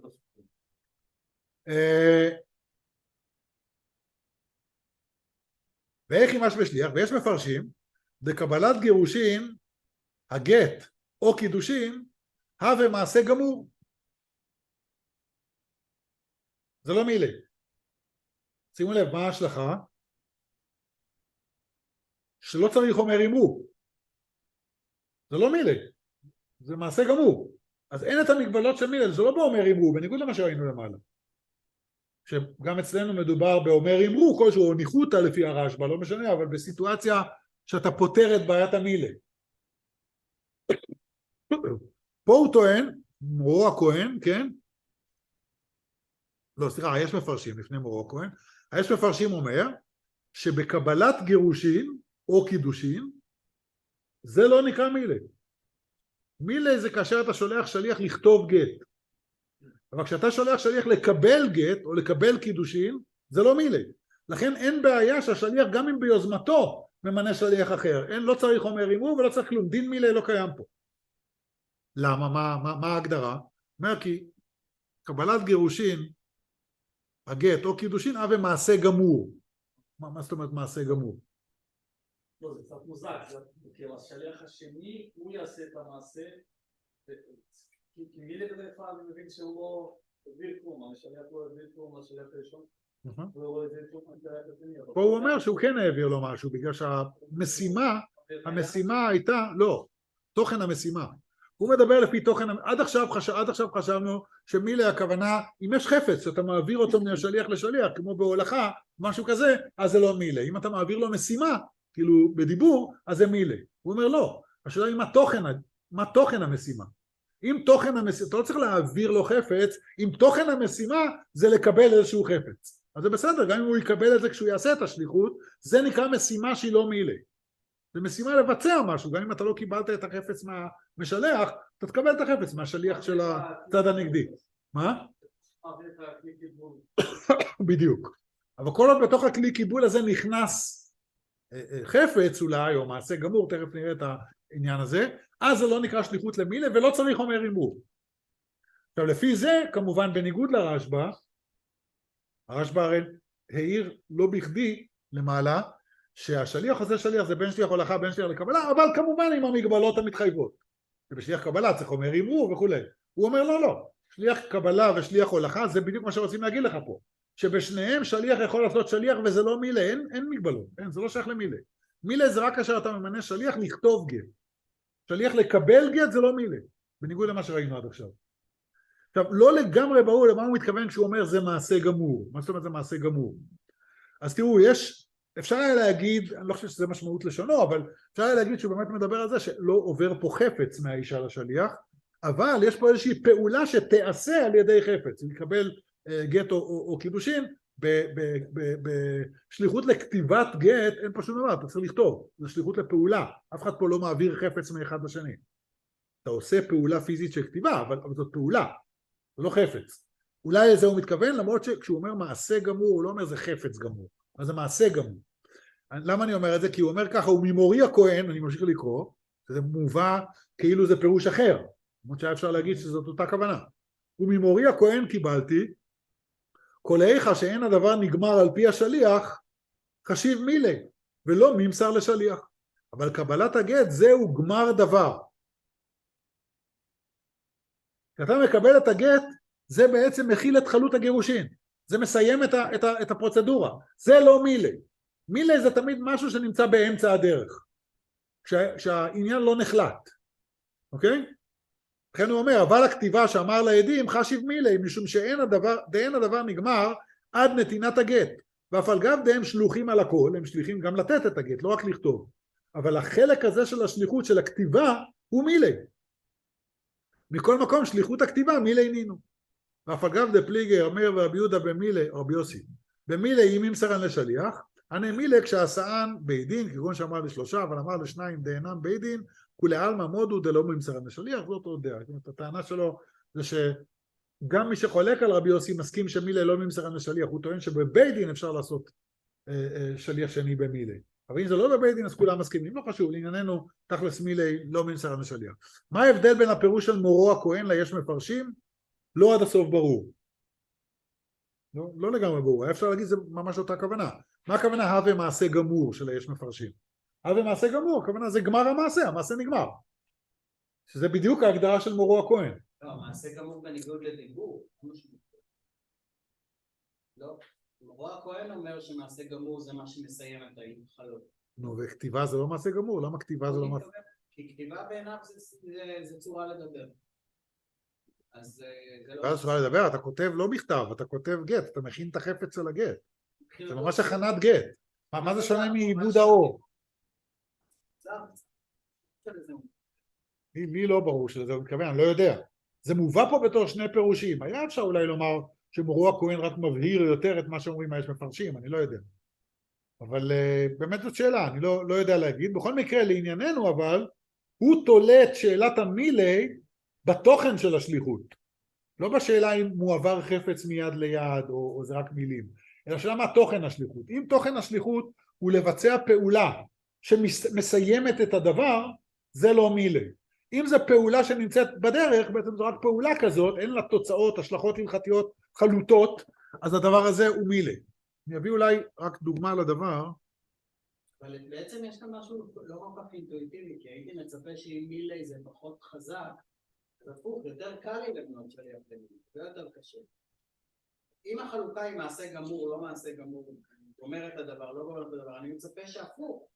ואיך ימש בשליח, ויש מפרשים, בקבלת גירושין, הגט או קידושין, הווה מעשה גמור. זה לא מילה. שימו לב, מה ההשלכה? שלא צריך אומר אמרו. זה לא מילה. זה מעשה גמור. אז אין את המגבלות של מילה, זה לא באומר אמרו, בניגוד למה שראינו למעלה. שגם אצלנו מדובר באומר אמרו, כלשהו או ניחותא לפי הרשב"א, לא משנה, אבל בסיטואציה שאתה פותר את בעיית המילה. פה הוא טוען, מורו הכהן, כן? לא, סליחה, יש מפרשים לפני מורו הכהן, יש מפרשים אומר שבקבלת גירושין או קידושין, זה לא נקרא מילה. מילה זה כאשר אתה שולח שליח לכתוב גט. אבל כשאתה שולח שליח לקבל גט או לקבל קידושין, זה לא מילה. לכן אין בעיה שהשליח גם אם ביוזמתו ממנה שליח אחר. אין, לא צריך אומר אמרו ולא צריך כלום. דין מילה לא קיים פה. למה? מה, מה, מה ההגדרה? אומר כי קבלת גירושין, הגט או קידושין, הווה מעשה גמור. מה, מה זאת אומרת מעשה גמור? לא, זה קצת מוזק. כי השליח השני, הוא יעשה את המעשה. כי מילה בדרך כלל אני מבין שהוא לא הביא כלום. השליח לא הביא כלום לשליח הראשון. פה הוא אומר שהוא כן העביר לו משהו, בגלל שהמשימה, המשימה הייתה, לא, תוכן המשימה. הוא מדבר לפי תוכן, עד עכשיו, עד עכשיו חשבנו שמילה הכוונה, אם יש חפץ שאתה מעביר אותו מהשליח לשליח, כמו בהולכה, משהו כזה, אז זה לא מילה. אם אתה מעביר לו משימה, כאילו בדיבור, אז זה מילה. הוא אומר לא, השאלה היא מה תוכן, מה תוכן המשימה. אם תוכן המשימה, אתה לא צריך להעביר לו חפץ, אם תוכן המשימה זה לקבל איזשהו חפץ. אז זה בסדר, גם אם הוא יקבל את זה כשהוא יעשה את השליחות, זה נקרא משימה שהיא לא מילה. זה משימה לבצע משהו, גם אם אתה לא קיבלת את החפץ מהמשלח, אתה תקבל את החפץ מהשליח של הצד הנגדי. מה? בדיוק. אבל כל עוד בתוך הכלי קיבול הזה נכנס חפץ אולי, או מעשה גמור, תכף נראה את העניין הזה, אז זה לא נקרא שליחות למילה, ולא צריך אומר אמרו. עכשיו לפי זה, כמובן בניגוד לרשב"א, הרשב"א הרי העיר לא בכדי למעלה, שהשליח הזה שליח זה בין שליח הולכה בין שליח לקבלה, אבל כמובן עם המגבלות המתחייבות. שבשליח קבלה צריך אומר אמרו וכולי. הוא אומר לא לא, שליח קבלה ושליח הולכה זה בדיוק מה שרוצים להגיד לך פה. שבשניהם שליח יכול לעשות שליח וזה לא מילה, אין, אין מגבלות, אין, זה לא שייך למילה. מילה זה רק כאשר אתה ממנה שליח לכתוב גט. שליח לקבל גט זה לא מילה, בניגוד למה שראינו עד עכשיו. עכשיו, לא לגמרי ברור למה הוא מתכוון כשהוא אומר זה מעשה גמור. מה זאת אומרת זה מעשה גמור? אז תראו, יש, אפשר היה להגיד, אני לא חושב שזה משמעות לשונו, אבל אפשר היה להגיד שהוא באמת מדבר על זה שלא עובר פה חפץ מהאישה לשליח, אבל יש פה איזושהי פעולה שתעשה על ידי חפץ, לקבל גט או, או, או קידושין, בשליחות לכתיבת גט אין פה שום דבר, אתה צריך לכתוב, זה שליחות לפעולה, אף אחד פה לא מעביר חפץ מאחד לשני. אתה עושה פעולה פיזית של כתיבה, אבל, אבל זאת פעולה, זה לא חפץ. אולי לזה הוא מתכוון, למרות שכשהוא אומר מעשה גמור, הוא לא אומר זה חפץ גמור, אבל זה מעשה גמור. למה אני אומר את זה? כי הוא אומר ככה, הוא ממורי הכהן, אני ממשיך לקרוא, זה מובא כאילו זה פירוש אחר, למרות שהיה אפשר להגיד שזאת אותה כוונה. וממורי הכהן קיבלתי, כל איכה שאין הדבר נגמר על פי השליח, חשיב מילה, ולא ממסר לשליח. אבל קבלת הגט זהו גמר דבר. כשאתה מקבל את הגט, זה בעצם מכיל את חלות הגירושין. זה מסיים את, ה, את, ה, את הפרוצדורה. זה לא מילי. מילי זה תמיד משהו שנמצא באמצע הדרך, כשה, כשהעניין לא נחלט, אוקיי? לכן הוא אומר, אבל הכתיבה שאמר לעדים חשיב מילי, משום שאין הדבר, דאין הדבר נגמר עד נתינת הגט, ואף על גב דהם שלוחים על הכל, הם שליחים גם לתת את הגט, לא רק לכתוב, אבל החלק הזה של השליחות של הכתיבה הוא מילי. מכל מקום שליחות הכתיבה מילי נינו. ואף על גב דפליגי אומר ורבי יהודה במילי, רבי יוסי, במילי אם ימסרן לשליח, הנה מילי כשעשאן בית דין, כגון שאמר לשלושה, אבל אמר לשניים דאינם בית דין, כולי עלמא מודו דלא ימסרן לשליח, זאת עוד דעה. הטענה שלו זה שגם מי שחולק על רבי יוסי מסכים שמילי לא ימסרן לשליח, הוא טוען שבבית דין אפשר לעשות אה, אה, שליח שני במילי. אבל אם זה לא בבית דין אז כולם מסכימים, לא חשוב, לענייננו תכלס מילי לא ימסרן לשליח. מה ההבדל בין הפירוש של מורו הכהן ליש מפרשים? לא עד הסוף ברור. לא, לא לגמרי ברור, אפשר להגיד זה ממש אותה כוונה. מה הכוונה הווה מעשה גמור של היש מפרשים? הווה מעשה גמור, הכוונה זה גמר המעשה, המעשה נגמר. שזה בדיוק ההגדרה של מורו הכהן. לא, מעשה גמור בניגוד לדיבור. לא, מורו הכהן אומר שמעשה גמור זה מה שמסיים את ההתחלות. נו, וכתיבה זה לא מעשה גמור, למה כתיבה זה לא מעשה? כי כתיבה בעיניו זה, זה, זה צורה לדבר. אז זה לא... ואז צורה לדבר, אתה כותב לא מכתב, אתה כותב גט, אתה מכין את החפץ של הגט. זה ממש הכנת גט. מה, מה זה שונה מעיבוד האור? לי, לי לא ברור שזה הוא מתכוון, אני לא יודע. זה מובא פה בתור שני פירושים. היה אפשר אולי לומר שמורו הכהן רק מבהיר יותר את מה שאומרים מה יש מפרשים, אני לא יודע. אבל uh, באמת זאת שאלה, אני לא, לא יודע להגיד. בכל מקרה לענייננו אבל, הוא תולה את שאלת המילי בתוכן של השליחות. לא בשאלה אם מועבר חפץ מיד ליד או, או זה רק מילים, אלא שאלה מה תוכן השליחות. אם תוכן השליחות הוא לבצע פעולה שמסיימת את הדבר, זה לא מילי. אם זו פעולה שנמצאת בדרך, בעצם זו רק פעולה כזאת, אין לה תוצאות, השלכות הלכתיות חלוטות, אז הדבר הזה הוא מילי. אני אביא אולי רק דוגמה לדבר. אבל בעצם יש כאן משהו לא כל כך אינטואיטיבי, כי הייתי מצפה שאם מילי זה פחות חזק, אז הפוך, יותר קל לי לבנות שליח למילי, זה יותר קשה. אם החלוקה היא מעשה גמור, לא מעשה גמור, גומר את הדבר, לא גומר את הדבר, אני מצפה שהפוך.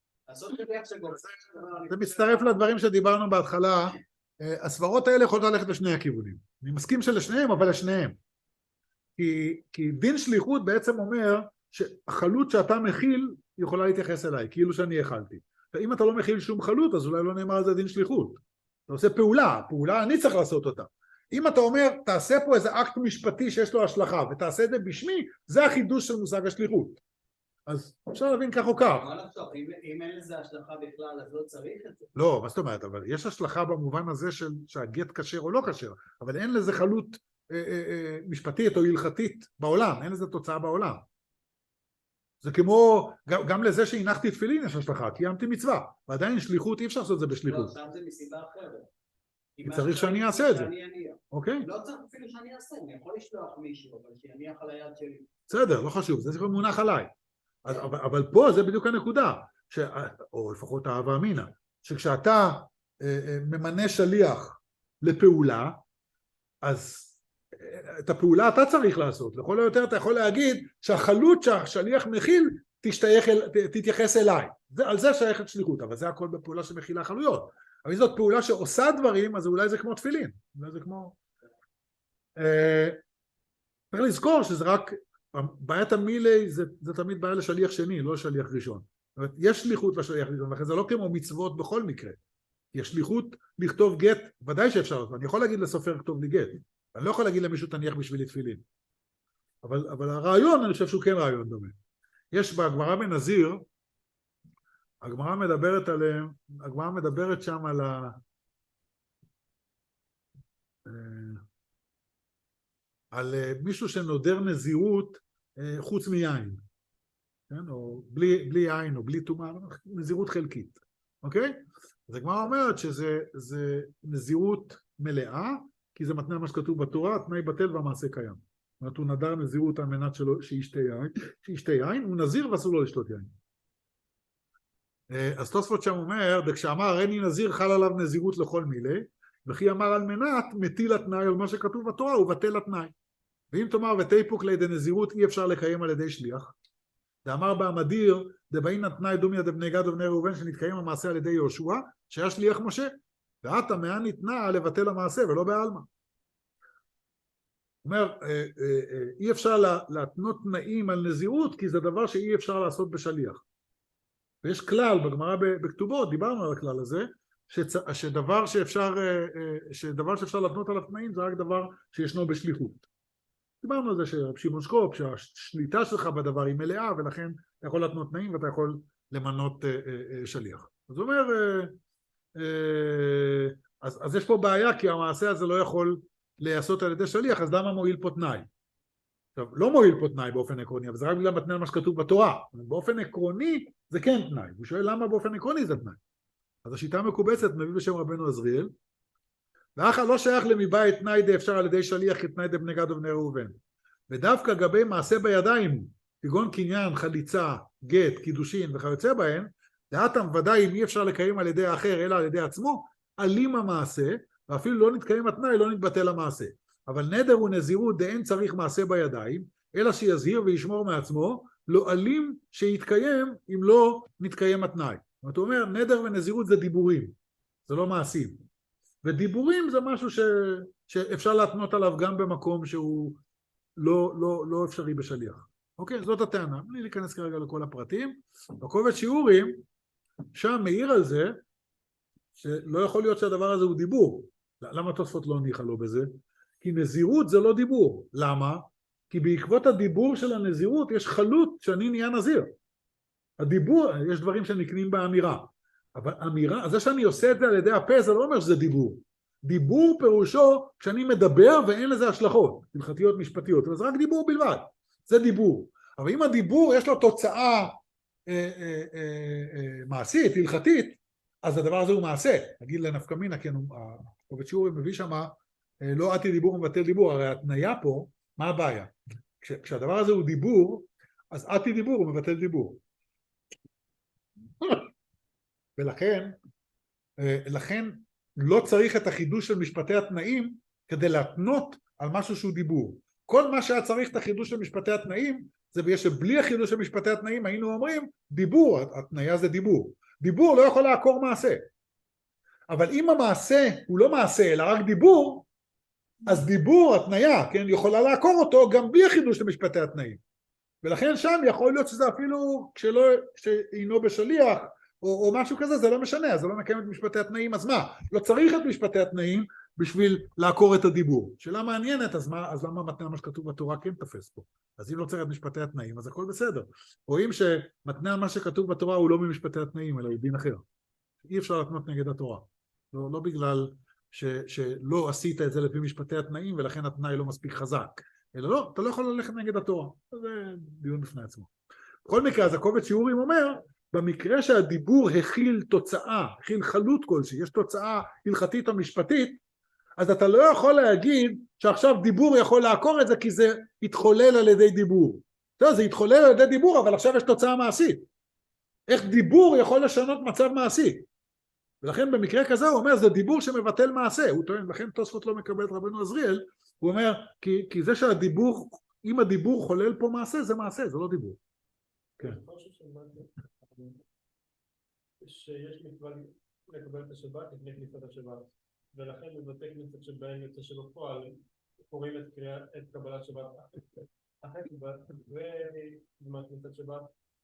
זה מצטרף לדברים שדיברנו בהתחלה. הסברות האלה יכולות ללכת לשני הכיוונים. אני מסכים שלשניהם, אבל לשניהם. כי, כי דין שליחות בעצם אומר שהחלות שאתה מכיל יכולה להתייחס אליי, כאילו שאני הכלתי. ואם אתה לא מכיל שום חלות, אז אולי לא נאמר על זה דין שליחות. אתה עושה פעולה, פעולה אני צריך לעשות אותה. אם אתה אומר, תעשה פה איזה אקט משפטי שיש לו השלכה, ותעשה את זה בשמי, זה החידוש של מושג השליחות. אז אפשר להבין כך או כך. מה לחשוב, אם אין לזה השלכה בכלל, אז לא צריך את זה. לא, מה זאת אומרת, אבל יש השלכה במובן הזה של שהגט כשר או לא כשר, אבל אין לזה חלות אה, אה, אה, משפטית או הלכתית בעולם, אין לזה תוצאה בעולם. זה כמו, גם, גם לזה שהנחתי תפילין יש השלכה, קיימתי מצווה, ועדיין שליחות, אי אפשר לעשות את זה בשליחות. לא, שם זה מסיבה אחרת. כי צריך שאני אעשה את זה. אוקיי? לא צריך אפילו שאני אעשה, אני יכול לשלוח מישהו, אבל שיניח על היד שלי. בסדר, לא חשוב, זה צריך מונח עליי. אז, אבל, אבל פה זה בדיוק הנקודה, ש, או לפחות האהבה אמינה, שכשאתה אה, אה, ממנה שליח לפעולה, אז אה, את הפעולה אתה צריך לעשות. לכל היותר אתה יכול להגיד שהחלות שהשליח מכיל תשתייך אל, ת, תתייחס אליי. זה, על זה שייכת שליחות, אבל זה הכל בפעולה שמכילה חלויות. אבל אם זאת פעולה שעושה דברים, אז אולי זה כמו תפילין. אולי זה כמו... אה, צריך לזכור שזה רק... בעיית המילי זה, זה תמיד בעיה לשליח שני, לא לשליח ראשון. זאת אומרת, יש שליחות לשליח ראשון, לכן זה לא כמו מצוות בכל מקרה. יש שליחות לכתוב גט, ודאי שאפשר, אני יכול להגיד לסופר כתוב לי גט, אני לא יכול להגיד למישהו תניח בשבילי תפילין. אבל, אבל הרעיון, אני חושב שהוא כן רעיון דומה. יש בגמרא בנזיר, הגמרא מדברת עליהם, הגמרא מדברת שם על ה... על מישהו שנודר נזירות חוץ מיין, כן? או בלי, בלי יין או בלי טומאה, נזירות חלקית, אוקיי? אז הגמרא אומרת שזה זה נזירות מלאה, כי זה מתנה מה שכתוב בתורה, התנאי בטל והמעשה קיים. זאת אומרת, הוא נדר נזירות על מנת שלא, שישתה יין, שישתה יין, הוא נזיר ואסור לו לשתות יין. אז תוספות שם אומר, וכשאמר הריני נזיר חל עליו נזירות לכל מילי, וכי אמר על מנת מטיל התנאי על מה שכתוב בתורה ובטל התנאי. ואם תאמר ותיפוק לידי נזירות אי אפשר לקיים על ידי שליח, דאמר בהמדיר דבעינן תנאי דומיה דבני גד ובני ראובן שנתקיים המעשה על ידי יהושע שהיה שליח משה, ועתה מה ניתנה לבטל המעשה ולא בעלמא. אומר, אי אפשר להתנות תנאים על נזירות כי זה דבר שאי אפשר לעשות בשליח. ויש כלל בגמרא בכתובות, דיברנו על הכלל הזה, שדבר שאפשר, שדבר שאפשר להתנות על התנאים זה רק דבר שישנו בשליחות. דיברנו על זה שרב שמעון שקופ, שהשליטה שלך בדבר היא מלאה, ולכן אתה יכול להתנות תנאים ואתה יכול למנות שליח. אז הוא אומר, אז, אז יש פה בעיה, כי המעשה הזה לא יכול להיעשות על ידי שליח, אז למה מועיל פה תנאי? עכשיו, לא מועיל פה תנאי באופן עקרוני, אבל זה רק בגלל מתנה על מה שכתוב בתורה. באופן עקרוני זה כן תנאי. הוא שואל למה באופן עקרוני זה תנאי. אז השיטה המקובצת מביא בשם רבנו עזריאל, ואחר לא שייך למבית תנאי דה אפשר על ידי שליח כתנאי דה בני גד ובני ראובן. ודווקא גבי מעשה בידיים, כגון קניין, חליצה, גט, קידושין וכיוצא בהן, דעתם ודאי אם אי אפשר לקיים על ידי האחר אלא על ידי עצמו, אלים המעשה, ואפילו לא נתקיים התנאי, לא נתבטל המעשה. אבל נדר ונזירות דאין צריך מעשה בידיים, אלא שיזהיר וישמור מעצמו, לא אלים שיתקיים אם לא נתקיים התנאי. זאת אומרת, נדר ונזירות זה דיבורים, זה לא מעשים. ודיבורים זה משהו ש... שאפשר להתנות עליו גם במקום שהוא לא, לא, לא אפשרי בשליח. אוקיי, זאת הטענה. בלי להיכנס כרגע לכל הפרטים. בקובץ שיעורים, שם מעיר על זה, שלא יכול להיות שהדבר הזה הוא דיבור. למה תוספות לא ניחה לו בזה? כי נזירות זה לא דיבור. למה? כי בעקבות הדיבור של הנזירות יש חלות שאני נהיה נזיר. הדיבור, יש דברים שנקנים באמירה. אבל אמירה, זה שאני עושה את זה על ידי הפה, זה לא אומר שזה דיבור. דיבור פירושו כשאני מדבר ואין לזה השלכות, הלכתיות משפטיות, אבל זה רק דיבור בלבד. זה דיבור. אבל אם הדיבור יש לו תוצאה אה, אה, אה, אה, מעשית, הלכתית, אז הדבר הזה הוא מעשה. נגיד לנפקא מינה, כן, הקובץ שיעורים מביא שמה, לא עתי דיבור ומבטל דיבור, הרי התניה פה, מה הבעיה? כש, כשהדבר הזה הוא דיבור, אז עתי דיבור ומבטל דיבור. ולכן, לכן לא צריך את החידוש של משפטי התנאים כדי להתנות על משהו שהוא דיבור. כל מה שהיה צריך את החידוש של משפטי התנאים, זה בגלל שבלי החידוש של משפטי התנאים היינו אומרים, דיבור, התניה זה דיבור. דיבור לא יכול לעקור מעשה. אבל אם המעשה הוא לא מעשה, אלא רק דיבור, אז דיבור, התניה, כן, יכולה לעקור אותו גם בלי החידוש של משפטי התנאים. ולכן שם יכול להיות שזה אפילו כשלא, כשאינו בשליח, או, או משהו כזה, זה לא משנה, זה לא מקיים את משפטי התנאים, אז מה? לא צריך את משפטי התנאים בשביל לעקור את הדיבור. שאלה מעניינת, אז, מה, אז למה מתנה מה שכתוב בתורה כן תפס פה? אז אם לא צריך את משפטי התנאים, אז הכל בסדר. רואים שמתנה מה שכתוב בתורה הוא לא ממשפטי התנאים, אלא הוא דין אחר. אי אפשר להתנות נגד התורה. לא, לא בגלל ש, שלא עשית את זה לפי משפטי התנאים, ולכן התנאי לא מספיק חזק. אלא לא, אתה לא יכול ללכת נגד התורה. זה דיון בפני עצמו. בכל מקרה, אז הקובץ שיעורים אומר, במקרה שהדיבור הכיל תוצאה, הכיל חלות כלשהי, יש תוצאה הלכתית או משפטית, אז אתה לא יכול להגיד שעכשיו דיבור יכול לעקור את זה, כי זה התחולל על ידי דיבור. טוב, זה התחולל על ידי דיבור, אבל עכשיו יש תוצאה מעשית. איך דיבור יכול לשנות מצב מעשי? ולכן במקרה כזה הוא אומר, זה דיבור שמבטל מעשה. הוא טוען, לכן תוספות לא מקבל את רבנו עזריאל, הוא אומר, כי, כי זה שהדיבור, אם הדיבור חולל פה מעשה, זה מעשה, זה לא דיבור. כן. שיש מצווה לקבל את השבת לפני כניסת השבת, ולכן בבתי כנסת שבהם יוצא שבפועל קוראים את קריאת, את קבלת שבת אחרי שבת וזמן כניסת שבת,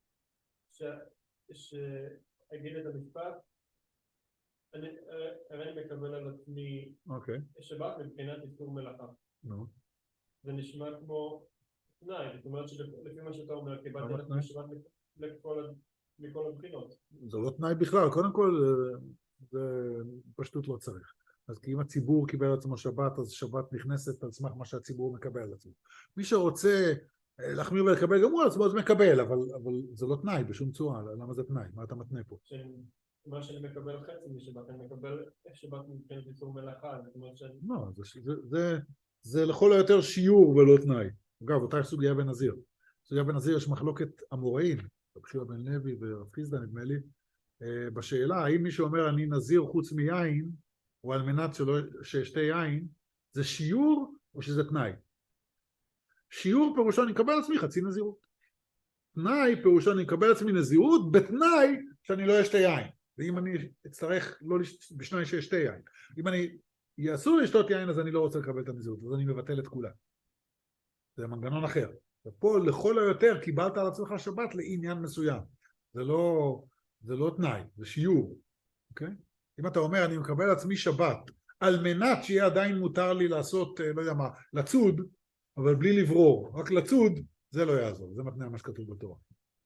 שאגיד את המשפט, אני הרי מקבל על עצמי שבת מבחינת איסור מלאכה. זה נשמע כמו תנאי, זאת אומרת שלפי מה שאתה אומר, קיבלת על עצמי שבת לכל מכל הבחינות. זה לא תנאי בכלל, קודם כל זה פשטות לא צריך. אז כי אם הציבור קיבל על עצמו שבת, אז שבת נכנסת על סמך מה שהציבור מקבל על עצמו. מי שרוצה להחמיר ולקבל גם הוא על עצמו, אז מקבל, אבל, אבל זה לא תנאי בשום צורה. למה זה תנאי? מה אתה מתנה פה? מה שאני מקבל חצי משבת, אני מקבל שבת מבחינת איסור מלאכה, זאת אומרת שאני... לא, זה, זה, זה, זה לכל היותר שיעור ולא תנאי. אגב, אותה סוגיה בנזיר. סוגיה בנזיר יש מחלוקת אמוראים, רבי חייא בן לוי ורב חיסדא נדמה לי, בשאלה האם מי שאומר אני נזיר חוץ מיין, או על מנת שלא, שישתה יין, זה שיעור או שזה תנאי? שיעור פירושו אני מקבל עצמי חצי נזירות. תנאי פירושו אני מקבל עצמי נזירות בתנאי שאני לא אשתה יין. ואם אני אצטרך לא לש... בשניים שאשתה יין. אם אני אסור לשתות יין אז אני לא רוצה לקבל את הנזירות, אז אני מבטל את כולה. זה מנגנון אחר. ופה לכל היותר קיבלת על עצמך שבת לעניין מסוים. זה לא, זה לא תנאי, זה שיעור. אוקיי? אם אתה אומר אני מקבל עצמי שבת על מנת שיהיה עדיין מותר לי לעשות, לא יודע מה, לצוד, אבל בלי לברור, רק לצוד, זה לא יעזור, זה מתנה מה שכתוב בתורה.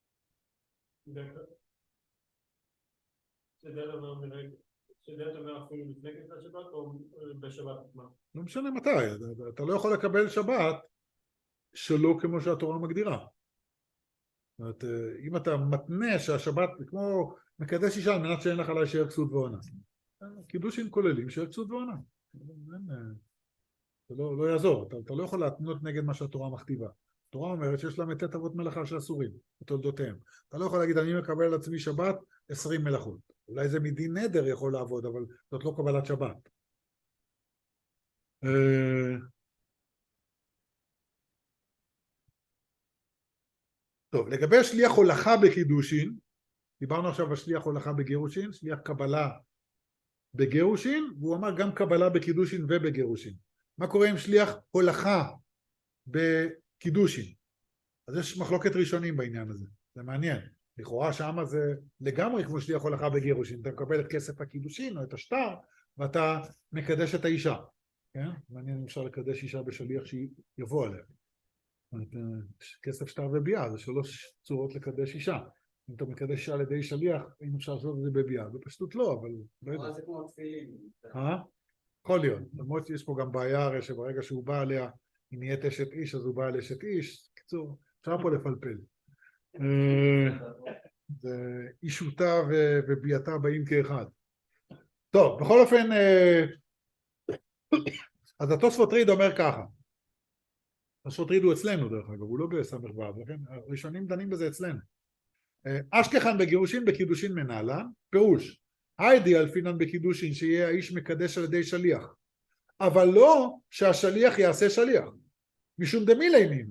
שדעת אומר אפילו לפני כניסת שבת או בשבת עצמה? לא משנה מתי, אתה לא יכול לקבל שבת שלא כמו שהתורה מגדירה. זאת אומרת, אם אתה מתנה שהשבת, כמו מקדש אישה על מנת שאין לך להישאר כסות ועונה. קידושים כוללים שיהיה כסות ועונה. זה לא, לא יעזור, אתה, אתה לא יכול להתנות נגד מה שהתורה מכתיבה. התורה אומרת שיש להם את אבות מלאכה שאסורים, בתולדותיהם. אתה לא יכול להגיד, אני מקבל על עצמי שבת עשרים מלאכות. אולי זה מדין נדר יכול לעבוד, אבל זאת לא קבלת שבת. טוב, לגבי שליח הולכה בקידושין, דיברנו עכשיו על שליח הולכה בגירושין, שליח קבלה בגירושין, והוא אמר גם קבלה בקידושין ובגירושין. מה קורה עם שליח הולכה בקידושין? אז יש מחלוקת ראשונים בעניין הזה, זה מעניין. לכאורה שמה זה לגמרי כמו שליח הולכה בגירושין, אתה מקבל את כסף הקידושין או את השטר, ואתה מקדש את האישה. כן? מעניין אם אפשר לקדש אישה בשליח שיבוא עליה. כסף, שטר וביאה, זה שלוש צורות לקדש אישה. אם אתה מקדש אישה על ידי שליח, אם אפשר לעשות את זה בביאה, בפשטות לא, אבל לא יודע. זה כמו תפילין. אה? יכול להיות, למרות שיש פה גם בעיה הרי שברגע שהוא בא עליה, אם נהיית אשת איש, אז הוא בא על אשת איש. קיצור, אפשר פה לפלפל. אישותה וביאתה באים כאחד. טוב, בכל אופן, אז התוספות ריד אומר ככה. התוספות ריד הוא אצלנו דרך אגב, הוא לא בסמך ו', לכן הראשונים דנים בזה אצלנו. אשכחן בגירושין בקידושין מנהלן, פירוש, היידי אלפינן בקידושין שיהיה האיש מקדש על ידי שליח, אבל לא שהשליח יעשה שליח, משום דמילי נינו.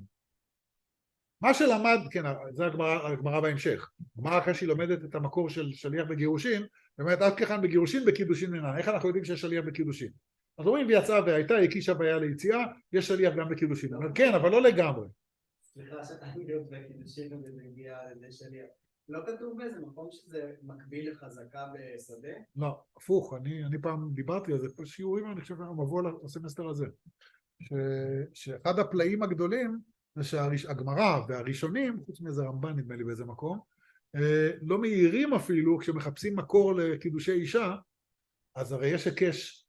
מה שלמד, כן, זה הגמרא, הגמרא בהמשך, הגמרא אחרי שהיא לומדת את המקור של שליח בגירושין, באמת אשכחן בגירושין בקידושין מנהלן, איך אנחנו יודעים שיש שליח בקידושין? אז אומרים ויצאה והייתה, הקישה והיה ליציאה, יש שליח גם בקידושין, אבל כן, אבל לא לגמרי. סליחה שאתה להיות בקידושין ובגיעה על ידי שליח. לא כתוב באיזה מקום שזה מקביל לחזקה בשדה? לא, הפוך, אני, אני פעם דיברתי על זה, פה שיעורים אני חושב המבוא לסמסטר הזה, ש, שאחד הפלאים הגדולים זה שהגמרא והראשונים, חוץ מאיזה רמב"ן נדמה לי באיזה מקום, לא מהירים אפילו כשמחפשים מקור לקידושי אישה, אז הרי יש הקש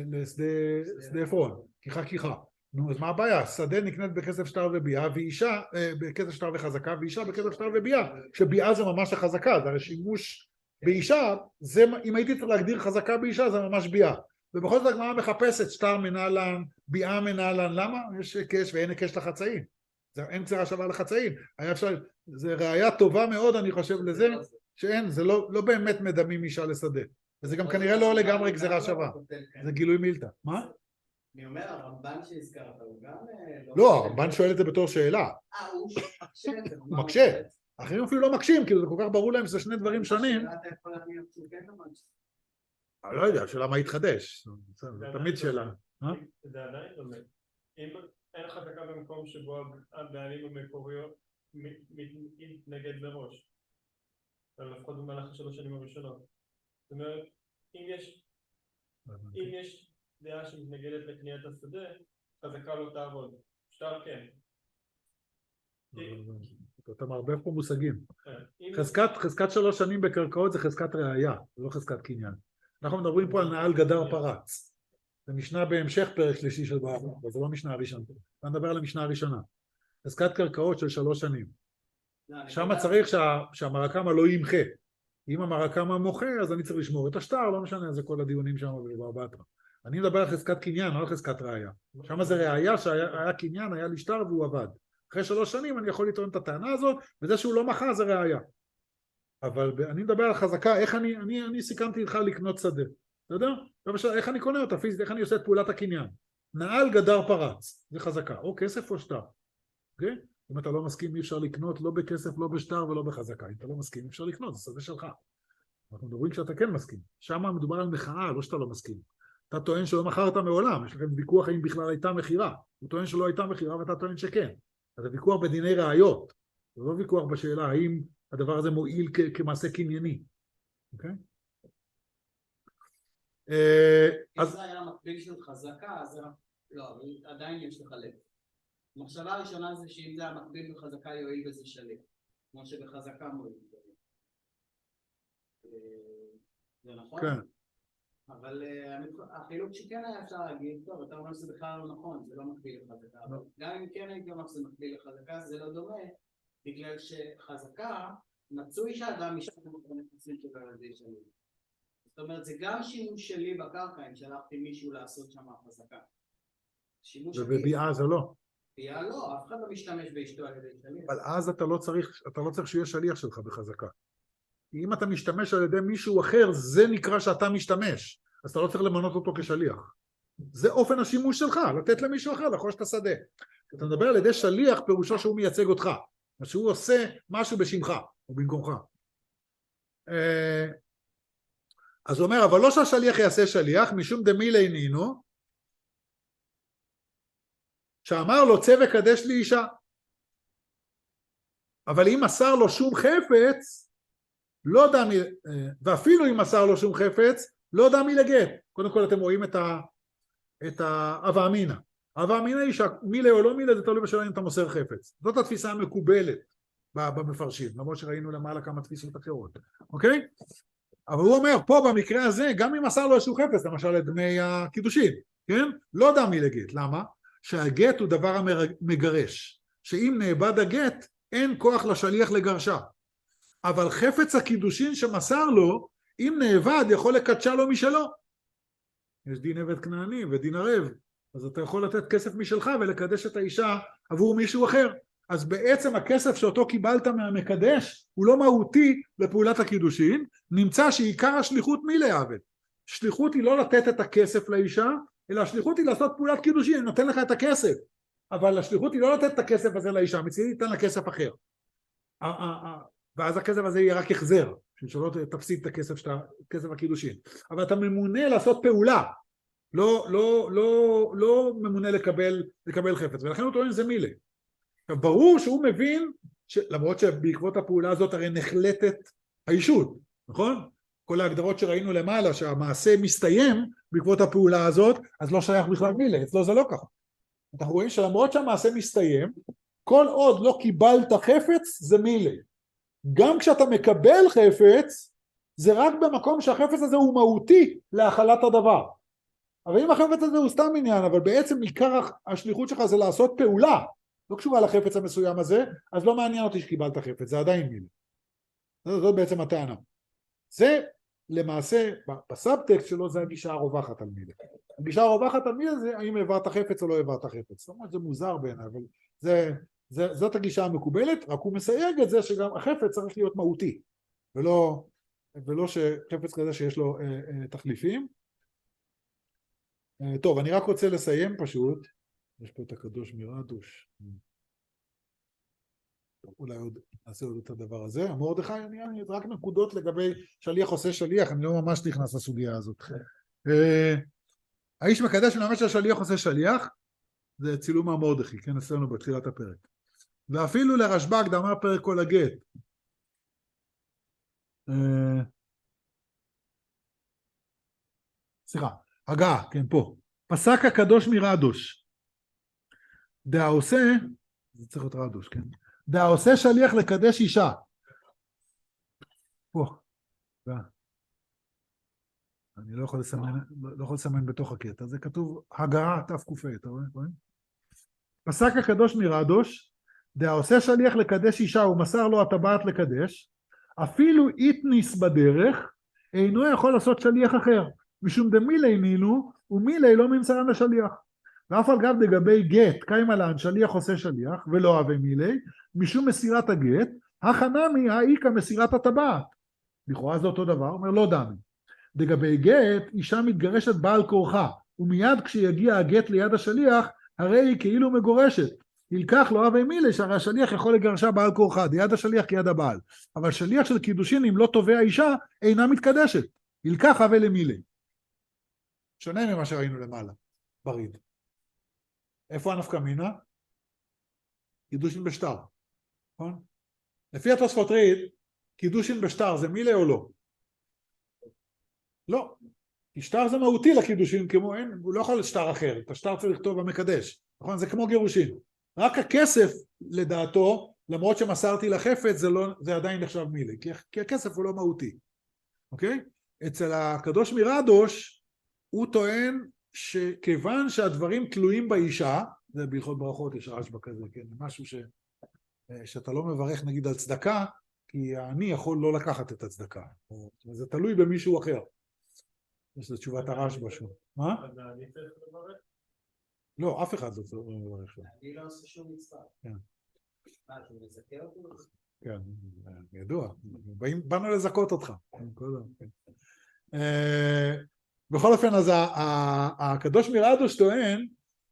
לשדה עפרון, כיחה כיחה. נו, אז מה הבעיה? שדה נקנית בכסף שטר וביאה, ואישה, בכסף שטר וחזקה, ואישה בכסף שטר וביאה, שביאה זה ממש החזקה, זה הרי שימוש באישה, זה, אם הייתי צריך להגדיר חזקה באישה, זה ממש ביאה. ובכל זאת הגמרא מחפשת שטר מנהלן, ביאה מנהלן, למה? יש היקש ואין היקש לחצאים. זה, אין גזירה שווה לחצאים. היה אפשר, זה ראיה טובה מאוד, אני חושב לזה, שאין, זה לא, לא באמת מדמים אישה לשדה. וזה גם כנראה לא לגמרי גזירה שווה. זה גילוי מילתא. מה? אני אומר, הרמב"ן שהזכרת, הוא גם... לא, הרמב"ן שואל את זה בתור שאלה. אה, הוא מקשה את זה. הוא מקשה. אחרים אפילו לא מקשים, כאילו זה כל כך ברור להם שזה שני דברים שונים. אתה יכול להניח שהוא כן למד. אני לא יודע, שאלה מה יתחדש. זה תמיד שאלה. זה עדיין דומה. אם אין חזקה במקום שבו הבעלים המקוריות מתנגד מראש. לפחות במהלך השלוש שנים הראשונות. זאת אומרת, אם יש... אם יש... דעה שמתנגדת לקניית השדה, חזקה לא תעבוד. שטר כן. אתה מערבב פה מושגים. חזקת שלוש שנים בקרקעות זה חזקת ראייה, זה לא חזקת קניין. אנחנו מדברים פה על נעל גדר פרץ. זה משנה בהמשך פרק שלישי של ברכה, אבל זה לא משנה הראשונה. אני מדבר על המשנה הראשונה. חזקת קרקעות של שלוש שנים. שם צריך שהמרקמה לא ימחה. אם המרקמה מוחה, אז אני צריך לשמור את השטר, לא משנה, זה כל הדיונים שם בברבתרא. אני מדבר על חזקת קניין, לא על חזקת ראייה. שם זה ראייה שהיה קניין, היה לי שטר והוא עבד. אחרי שלוש שנים אני יכול לטעון את הטענה הזאת, וזה שהוא לא מחה זה ראייה. אבל אני מדבר על חזקה, איך אני, אני, אני סיכמתי איתך לקנות שדה. אתה יודע? איך אני קונה אותה פיזית, איך אני עושה את פעולת הקניין. נעל גדר פרץ, זה חזקה. או כסף או שטר. אוקיי? אם אתה לא מסכים, אי אפשר לקנות לא בכסף, לא בשטר ולא בחזקה. אם אתה לא מסכים, אי אפשר לקנות, זה שדה שלך. אנחנו מדברים כשאתה כן מסכים. שם מדובר על מחאה, לא שאתה לא מסכים. אתה טוען שלא מכרת מעולם, יש לכם ויכוח האם בכלל הייתה מחירה. הוא טוען שלא הייתה מחירה ואתה טוען שכן. אז זה ויכוח בדיני ראיות. זה לא ויכוח בשאלה האם הדבר הזה מועיל כ- כמעשה קנייני. אוקיי? אם אז... זה היה מקביל של חזקה, אז לא, אבל עדיין יש לך לב. המחשבה הראשונה זה שאם זה המקביל בחזקה יועיל בזה שליח, כמו שבחזקה מועיל. זה נכון? כן. אבל החילוק שכן היה אפשר להגיד, טוב, אתה אומר שזה בכלל לא נכון, זה לא מקביל לחזקה. גם אם כן הייתי אומר שזה מקביל לחזקה, זה לא דומה, בגלל שחזקה מצוי שאדם משם נכנסים שלו על ידי שלי. זאת אומרת, זה גם שימוש שלי בקרקע, אם שלחתי מישהו לעשות שם חזקה. ובביאה זה לא. ביאה לא, אף אחד לא משתמש באשתו על ידי שליח. אבל אז אתה לא צריך, אתה לא צריך שיהיה שליח שלך בחזקה. אם אתה משתמש על ידי מישהו אחר, זה נקרא שאתה משתמש. אז אתה לא צריך למנות אותו כשליח. זה אופן השימוש שלך, לתת למישהו אחר לחוש את השדה. אתה מדבר על ידי שליח, פירושו שהוא מייצג אותך. שהוא עושה משהו בשמך, או במקומך. אז הוא אומר, אבל לא שהשליח יעשה שליח, משום דמילי נינו, שאמר לו צא וקדש לי אישה. אבל אם מסר לו שום חפץ, לא דע מי, ואפילו אם מסר לו שום חפץ, לא דע מי לגט. קודם כל אתם רואים את ה, את האבא אמינא. אבא אמינא היא שמילה או לא מילה, זה תלוי בשאלה אם אתה מוסר חפץ. זאת התפיסה המקובלת במפרשים, למרות שראינו למעלה כמה תפיסות אחרות. אוקיי? אבל הוא אומר, פה במקרה הזה, גם אם מסר לו איזשהו חפץ, למשל את דמי הקידושין, כן? לא דע מי לגט. למה? שהגט הוא דבר המגרש. שאם נאבד הגט, אין כוח לשליח לגרשה. אבל חפץ הקידושין שמסר לו, אם נאבד, יכול לקדשה לו משלו. יש דין עבד כנעני ודין ערב, אז אתה יכול לתת כסף משלך ולקדש את האישה עבור מישהו אחר. אז בעצם הכסף שאותו קיבלת מהמקדש, הוא לא מהותי לפעולת הקידושין, נמצא שעיקר השליחות מי לעבד. שליחות היא לא לתת את הכסף לאישה, אלא השליחות היא לעשות פעולת קידושין, אני נותן לך את הכסף. אבל השליחות היא לא לתת את הכסף הזה לאישה, מצידי ניתן לה כסף אחר. ואז הכסף הזה יהיה רק החזר, שלא תפסיד את הכסף, שאתה, כסף הקידושין. אבל אתה ממונה לעשות פעולה, לא, לא, לא, לא ממונה לקבל, לקבל חפץ, ולכן הוא טוען זה מילה. עכשיו, ברור שהוא מבין, למרות שבעקבות הפעולה הזאת הרי נחלטת הישות, נכון? כל ההגדרות שראינו למעלה, שהמעשה מסתיים בעקבות הפעולה הזאת, אז לא שייך בכלל מילה, אצלו זה לא ככה. אנחנו רואים שלמרות שהמעשה מסתיים, כל עוד לא קיבלת חפץ, זה מילה. גם כשאתה מקבל חפץ, זה רק במקום שהחפץ הזה הוא מהותי להחלת הדבר. אבל אם החפץ הזה הוא סתם עניין, אבל בעצם עיקר השליחות שלך זה לעשות פעולה, לא קשורה לחפץ המסוים הזה, אז לא מעניין אותי שקיבלת חפץ, זה עדיין מילה. זאת בעצם הטענה. זה למעשה, בסאבטקסט שלו זה הגישה הרווחת על מילה. הגישה הרווחת על מילה זה האם העברת חפץ או לא העברת חפץ. זאת אומרת, זה מוזר בעיניי, אבל זה, זה, זאת הגישה המקובלת, רק הוא מסייג את זה שגם החפץ צריך להיות מהותי, ולא, ולא שחפץ כזה שיש לו אה, אה, תחליפים. אה, טוב, אני רק רוצה לסיים פשוט, יש פה את הקדוש מרדוש, אולי עוד נעשה עוד את הדבר הזה. מרדכי, אני, אני רק נקודות לגבי שליח עושה שליח, אני לא ממש נכנס לסוגיה הזאת. אה, האיש מקדש ולמד שהשליח עושה שליח, זה צילום מהמרדכי, כן, אצלנו בתחילת הפרק. ואפילו לרשב"ג דאמר פרק כל הגט. אה, סליחה, הגעה, כן, פה. פסק הקדוש מרדוש. דהעושה, זה צריך להיות רדוש, כן. דהעושה שליח לקדש אישה. פה. אני לא יכול לסמן, לא יכול לסמן בתוך הקטע. זה כתוב הגעה תק"ה, אתה רואה? פסק הקדוש מרדוש, דהעושה שליח לקדש אישה ומסר לו הטבעת לקדש, אפילו איתניס בדרך, אינו יכול לעשות שליח אחר. משום דמילי נינו, ומילי לא ממסרן לשליח. ואף על גב לגבי גט, קיימה לן שליח עושה שליח, ולא אהבה מילי, משום מסירת הגט, החנמי האיקה מסירת הטבעת. לכאורה זה אותו דבר, אומר לא דמי. לגבי גט, אישה מתגרשת בעל כורחה, ומיד כשיגיע הגט ליד השליח, הרי היא כאילו מגורשת. ילקח לו הווה מילי, שהרי השליח יכול לגרשה בעל כורחה, דיד השליח כיד הבעל. אבל שליח של קידושין, אם לא תובע אישה, אינה מתקדשת. ילקח הווה למילי. שונה ממה שראינו למעלה, בריד. איפה הנפקא מינה? קידושין בשטר. נכון? לפי התוספות ריד, קידושין בשטר זה מילי או לא? לא. כי שטר זה מהותי לקידושין, כמו אין, הוא לא יכול לשטר אחר, את השטר צריך לכתוב במקדש. נכון? זה כמו גירושין. רק הכסף לדעתו, למרות שמסרתי לחפץ, זה, לא, זה עדיין נחשב מילי, כי, כי הכסף הוא לא מהותי. אוקיי? אצל הקדוש מרדוש, הוא טוען שכיוון שהדברים תלויים באישה, זה בהלכות ברכות יש רשב"א כזה, כן? משהו ש, שאתה לא מברך נגיד על צדקה, כי אני יכול לא לקחת את הצדקה. זה תלוי במישהו אחר. יש לזה תשובת הרשב"א שוב. מה? אז אני צריך לברך? לא, אף אחד לא צריך לברך שם. אני לא עושה שום מצווה. כן. מה, אתה מזכה אותו? כן, ידוע. באנו לזכות אותך. בכל אופן, אז הקדוש מרדוש טוען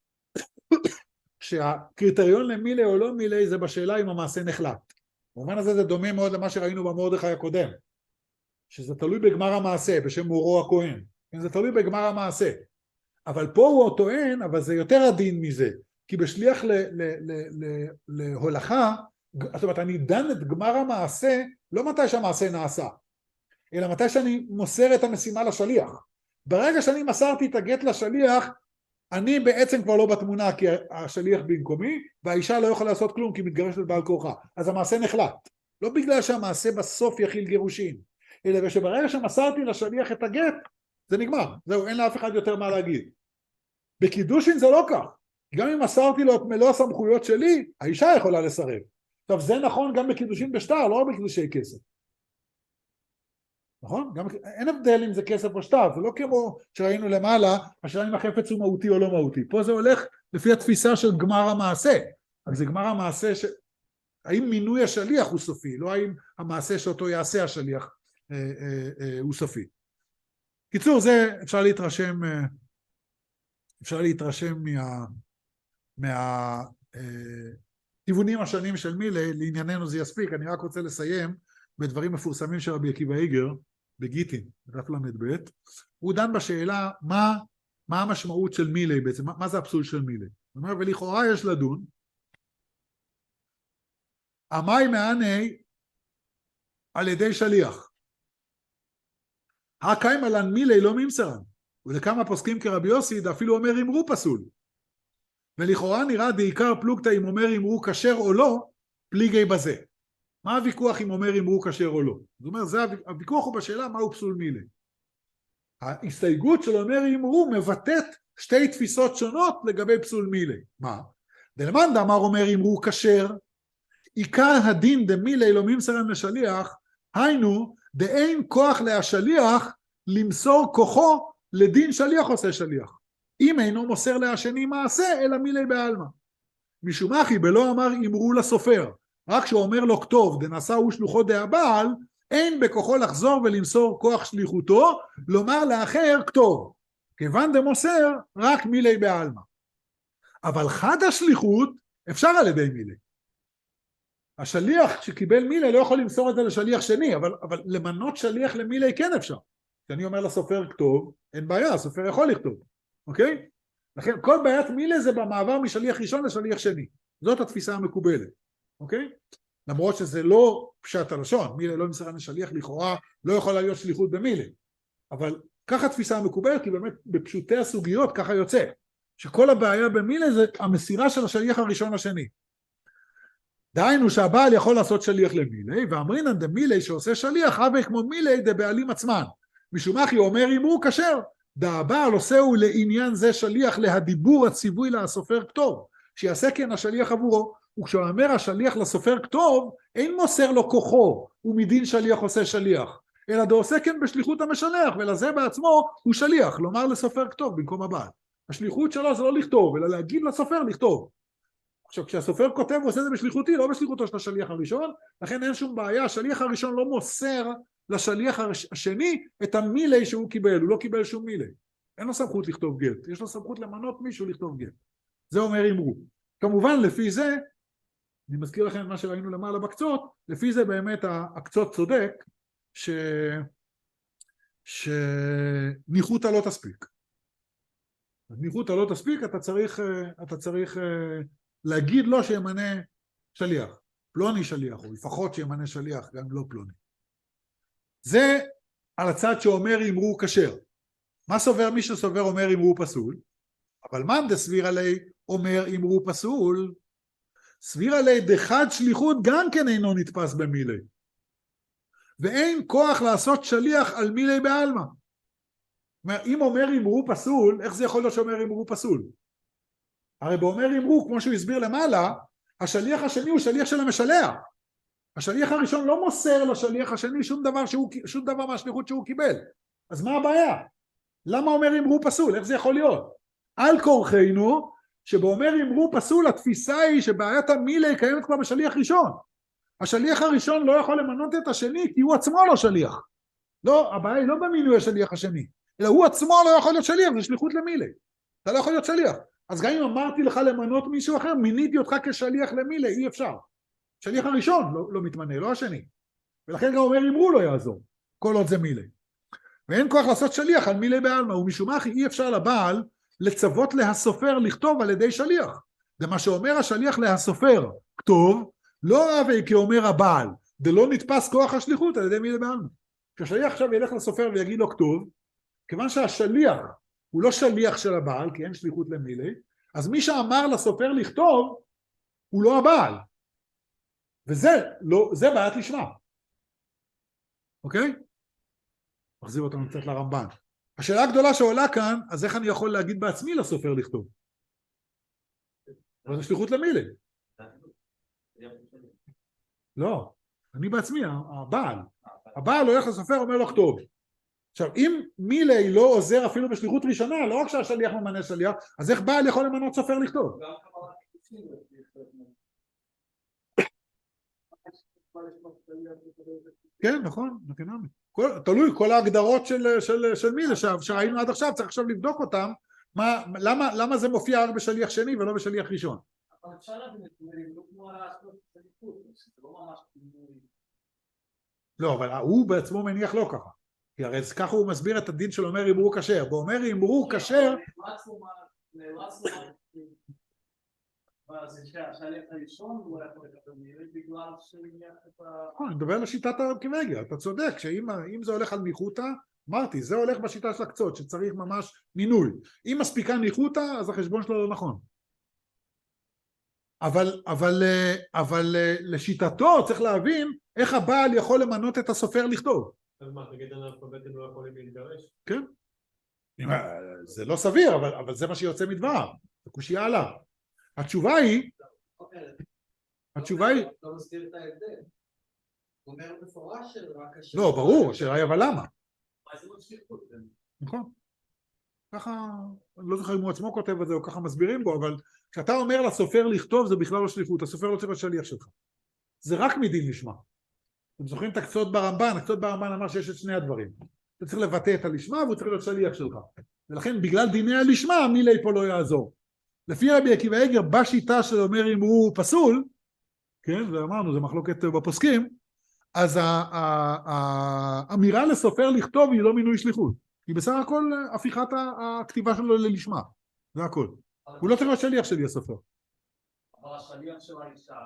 שהקריטריון למילי או לא מילי זה בשאלה אם המעשה נחלט. במובן הזה זה דומה מאוד למה שראינו במרדכי הקודם, שזה תלוי בגמר המעשה, בשם מורו הכהן. זה תלוי בגמר המעשה. אבל פה הוא טוען, אבל זה יותר עדין מזה, כי בשליח ל- ל- ל- ל- להולכה, זאת אומרת, אני דן את גמר המעשה, לא מתי שהמעשה נעשה, אלא מתי שאני מוסר את המשימה לשליח. ברגע שאני מסרתי את הגט לשליח, אני בעצם כבר לא בתמונה, כי השליח במקומי, והאישה לא יכולה לעשות כלום, כי היא מתגרשת בעל כורחה. אז המעשה נחלט. לא בגלל שהמעשה בסוף יכיל גירושין, אלא שברגע שמסרתי לשליח את הגט, זה נגמר. זהו, אין לאף אחד יותר מה להגיד. בקידושין זה לא כך. גם אם מסרתי לו את מלוא הסמכויות שלי, האישה יכולה לסרב. עכשיו, זה נכון גם בקידושין בשטר, לא רק בקידושי כסף. נכון? גם, אין הבדל אם זה כסף או שטר, זה לא כמו שראינו למעלה, השאלה אם החפץ הוא מהותי או לא מהותי. פה זה הולך לפי התפיסה של גמר המעשה. אז זה גמר המעשה, ש... האם מינוי השליח הוא סופי, לא האם המעשה שאותו יעשה השליח אה, אה, אה, הוא סופי. קיצור, זה אפשר להתרשם, אפשר להתרשם מה, מה אה, כיוונים השונים של מילי, לענייננו זה יספיק, אני רק רוצה לסיים בדברים מפורסמים של רבי עקיבא איגר, בגיטין, דף למד ב', הוא דן בשאלה מה, מה המשמעות של מילי בעצם, מה, מה זה הפסול של מילי. זאת אומרת, ולכאורה יש לדון, המאי מעני על ידי שליח. הקיימה לן מילי לא ממסרן, ולכמה פוסקים כרבי יוסי, אפילו אומר אמרו פסול. ולכאורה נראה בעיקר פלוגתא אם אומר אמרו כשר או לא, פליגי בזה. מה הוויכוח אם אומר אמרו כשר או לא? זאת אומרת, זה הוויכוח הוא בשאלה מהו פסול מילי. ההסתייגות של אומר אמרו מבטאת שתי תפיסות שונות לגבי פסול מילי. מה? דלמאן דאמר אומר אמרו כשר, עיקר הדין דמילי לא ממסרן לשליח, היינו דאין כוח להשליח למסור כוחו לדין שליח עושה שליח. אם אינו מוסר להשני מעשה, אלא מילי בעלמא. משום אחי בלא אמר אמרו לסופר, רק שהוא אומר לו כתוב, דנשא הוא שלוחו דהבעל, אין בכוחו לחזור ולמסור כוח שליחותו, לומר לאחר כתוב. כיוון דמוסר, רק מילי בעלמא. אבל חד השליחות, אפשר על ידי מילי. השליח שקיבל מילי לא יכול למסור את זה לשליח שני, אבל, אבל למנות שליח למילי כן אפשר. כשאני אומר לסופר כתוב, אין בעיה, הסופר יכול לכתוב, אוקיי? לכן כל בעיית מילי זה במעבר משליח ראשון לשליח שני. זאת התפיסה המקובלת, אוקיי? למרות שזה לא פשט הלשון, מילי לא נמסרה לשליח לכאורה, לא יכולה להיות שליחות במילי. אבל ככה התפיסה המקובלת, כי באמת בפשוטי הסוגיות ככה יוצא. שכל הבעיה במילי זה המסירה של השליח הראשון לשני. דהיינו שהבעל יכול לעשות שליח למילי, ואמרינן דמילי שעושה שליח, הווה כמו מילי דבעלים עצמן. משום אחי אומר אמרו כשר, דהבעל עושהו לעניין זה שליח להדיבור הציווי לסופר כתוב, שיעשה כן השליח עבורו, וכשאומר השליח לסופר כתוב, אין מוסר לו כוחו, ומדין שליח עושה שליח, אלא דעושה כן בשליחות המשלח, ולזה בעצמו הוא שליח, לומר לסופר כתוב במקום הבעל. השליחות שלו זה לא לכתוב, אלא להגיד לסופר לכתוב. עכשיו, כשהסופר כותב הוא עושה זה בשליחותי, לא בשליחותו של השליח הראשון, לכן אין שום בעיה, השליח הראשון לא מוסר לשליח השני את המילי שהוא קיבל, הוא לא קיבל שום מילי. אין לו סמכות לכתוב גט, יש לו סמכות למנות מישהו לכתוב גט. זה אומר אמרו. כמובן לפי זה, אני מזכיר לכם את מה שראינו למעלה בקצות, לפי זה באמת הקצות צודק, ש... שניחותא לא תספיק. ניחותא לא תספיק, אתה צריך, אתה צריך להגיד לו שימנה שליח, פלוני שליח, או לפחות שימנה שליח, גם לא פלוני. זה על הצד שאומר אמרו כשר. מה סובר מי שסובר אומר אמרו פסול? אבל מאן דסביר עלי אומר אמרו פסול, סביר עלי דחד שליחות גם כן אינו נתפס במילי. ואין כוח לעשות שליח על מילי בעלמא. אם אומר אמרו פסול, איך זה יכול להיות שאומר אמרו פסול? הרי באומר אמרו, כמו שהוא הסביר למעלה, השליח השני הוא שליח של המשלח. השליח הראשון לא מוסר לשליח השני שום דבר, שהוא, שום דבר מהשליחות שהוא קיבל. אז מה הבעיה? למה אומר אמרו פסול? איך זה יכול להיות? על כורחנו, שבאומר אמרו פסול, התפיסה היא שבעיית המילי קיימת כבר בשליח ראשון. השליח הראשון לא יכול למנות את השני, כי הוא עצמו לא שליח. לא, הבעיה היא לא במינוי השליח השני, אלא הוא עצמו לא יכול להיות שליח, זה שליחות למילי. אתה לא יכול להיות שליח. אז גם אם אמרתי לך למנות מישהו אחר, מיניתי אותך כשליח למילי, אי אפשר. שליח הראשון לא, לא מתמנה, לא השני. ולכן גם אומר אמרו לא יעזור, כל עוד זה מילי. ואין כוח לעשות שליח על מילי בעלמא, ומשום כך אי אפשר לבעל לצוות להסופר לכתוב על ידי שליח. זה מה שאומר השליח להסופר, כתוב, לא אבי כאומר הבעל, זה לא נתפס כוח השליחות על ידי מילי בעלמא. כשהשליח עכשיו ילך לסופר ויגיד לו כתוב, כיוון שהשליח הוא לא שליח של הבעל, כי אין שליחות למילי, אז מי שאמר לסופר לכתוב, הוא לא הבעל. וזה לא, זה בעיית לשמה. אוקיי? מחזיר אותנו קצת לרמב"ן. השאלה הגדולה שעולה כאן, אז איך אני יכול להגיד בעצמי לסופר לכתוב? אבל זה שליחות למילי. לא, אני בעצמי, הבעל. הבעל הולך לסופר, אומר לו כתוב. עכשיו, אם מילי לא עוזר אפילו בשליחות ראשונה, לא רק שהשליח ממנה שליח, אז איך בעל יכול למנות סופר לכתוב? כן, נכון, נכון. כל, תלוי, כל ההגדרות של, של, של מילי שהיינו עד עכשיו, צריך עכשיו לבדוק אותם, מה, למה, למה זה מופיע רק בשליח שני ולא בשליח ראשון? אבל אפשר להבין את זה, לא כמו לעשות את הליכוד, זה לא ממש... לא, אבל הוא בעצמו מניח לא ככה. כי הרי ככה הוא מסביר את הדין של אומר אמרו כשר. באומר אמרו כשר... נאלצנו אז השליח הראשון הוא יכול לקבל מילי בגלל שמניח את ה... אני מדבר על שיטת הרקיבגיה, אתה צודק, שאם זה הולך על ניחותא, אמרתי, זה הולך בשיטה של הקצות, שצריך ממש מינוי. אם מספיקה ניחותא, אז החשבון שלו לא נכון. אבל, אבל, אבל לשיטתו צריך להבין איך הבעל יכול למנות את הסופר לכתוב. אז מה, תגיד אנאלפביתים לא יכולים להתגרש? כן. זה לא סביר, אבל, אבל זה מה שיוצא מדבר. זה קושיה עליו. התשובה היא, התשובה היא... לא מסביר את ההבדל. הוא אומר בפורש של רק השאלה... לא, ברור, השאלה היא אבל למה? מה זה לא שליחות? נכון. ככה, אני לא זוכר אם הוא עצמו כותב את זה או ככה מסבירים בו, אבל כשאתה אומר לסופר לכתוב זה בכלל לא שליחות, הסופר לא צריך להיות שליח שלך. זה רק מדין לשמה. אתם זוכרים את הקצות ברמב"ן, הקצות ברמב"ן אמר שיש את שני הדברים. אתה צריך לבטא את הלשמה והוא צריך להיות שליח שלך. ולכן בגלל דיני הלשמה המילי פה לא יעזור. לפי רבי עקיבא איגר, בשיטה של אומר אמרו פסול, כן, ואמרנו, זה מחלוקת בפוסקים, אז האמירה לסופר לכתוב היא לא מינוי שליחות. היא בסך הכל הפיכת הכתיבה שלו ללשמה. זה הכל. הוא לא צריך להיות שליח שלי הסופר. אבל השליח של האישה,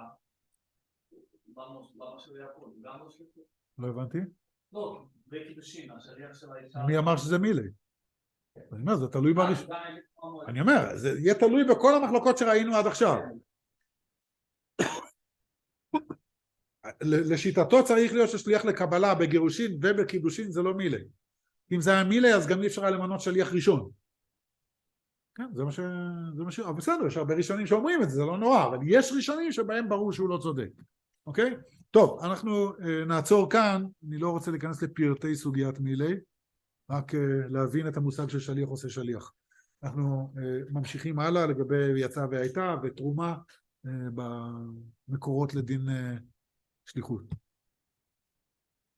למה שהוא יעקוד? גם לא שליחות? לא הבנתי? לא, בקידושין, השליח של האישה... מי אמר שזה מילי? אני אומר, זה תלוי בראש... אני אומר, זה יהיה תלוי בכל המחלוקות שראינו עד עכשיו. לשיטתו צריך להיות ששליח לקבלה בגירושין ובקידושין זה לא מילי. אם זה היה מילי אז גם אי אפשר היה למנות שליח ראשון. כן, זה מה ש... זה מה ש... אבל בסדר, יש הרבה ראשונים שאומרים את זה, זה לא נורא, אבל יש ראשונים שבהם ברור שהוא לא צודק. אוקיי? טוב, אנחנו נעצור כאן, אני לא רוצה להיכנס לפרטי סוגיית מילי, רק להבין את המושג של שליח עושה שליח. אנחנו ממשיכים הלאה לגבי יצא והייתה ותרומה במקורות לדין שליחות.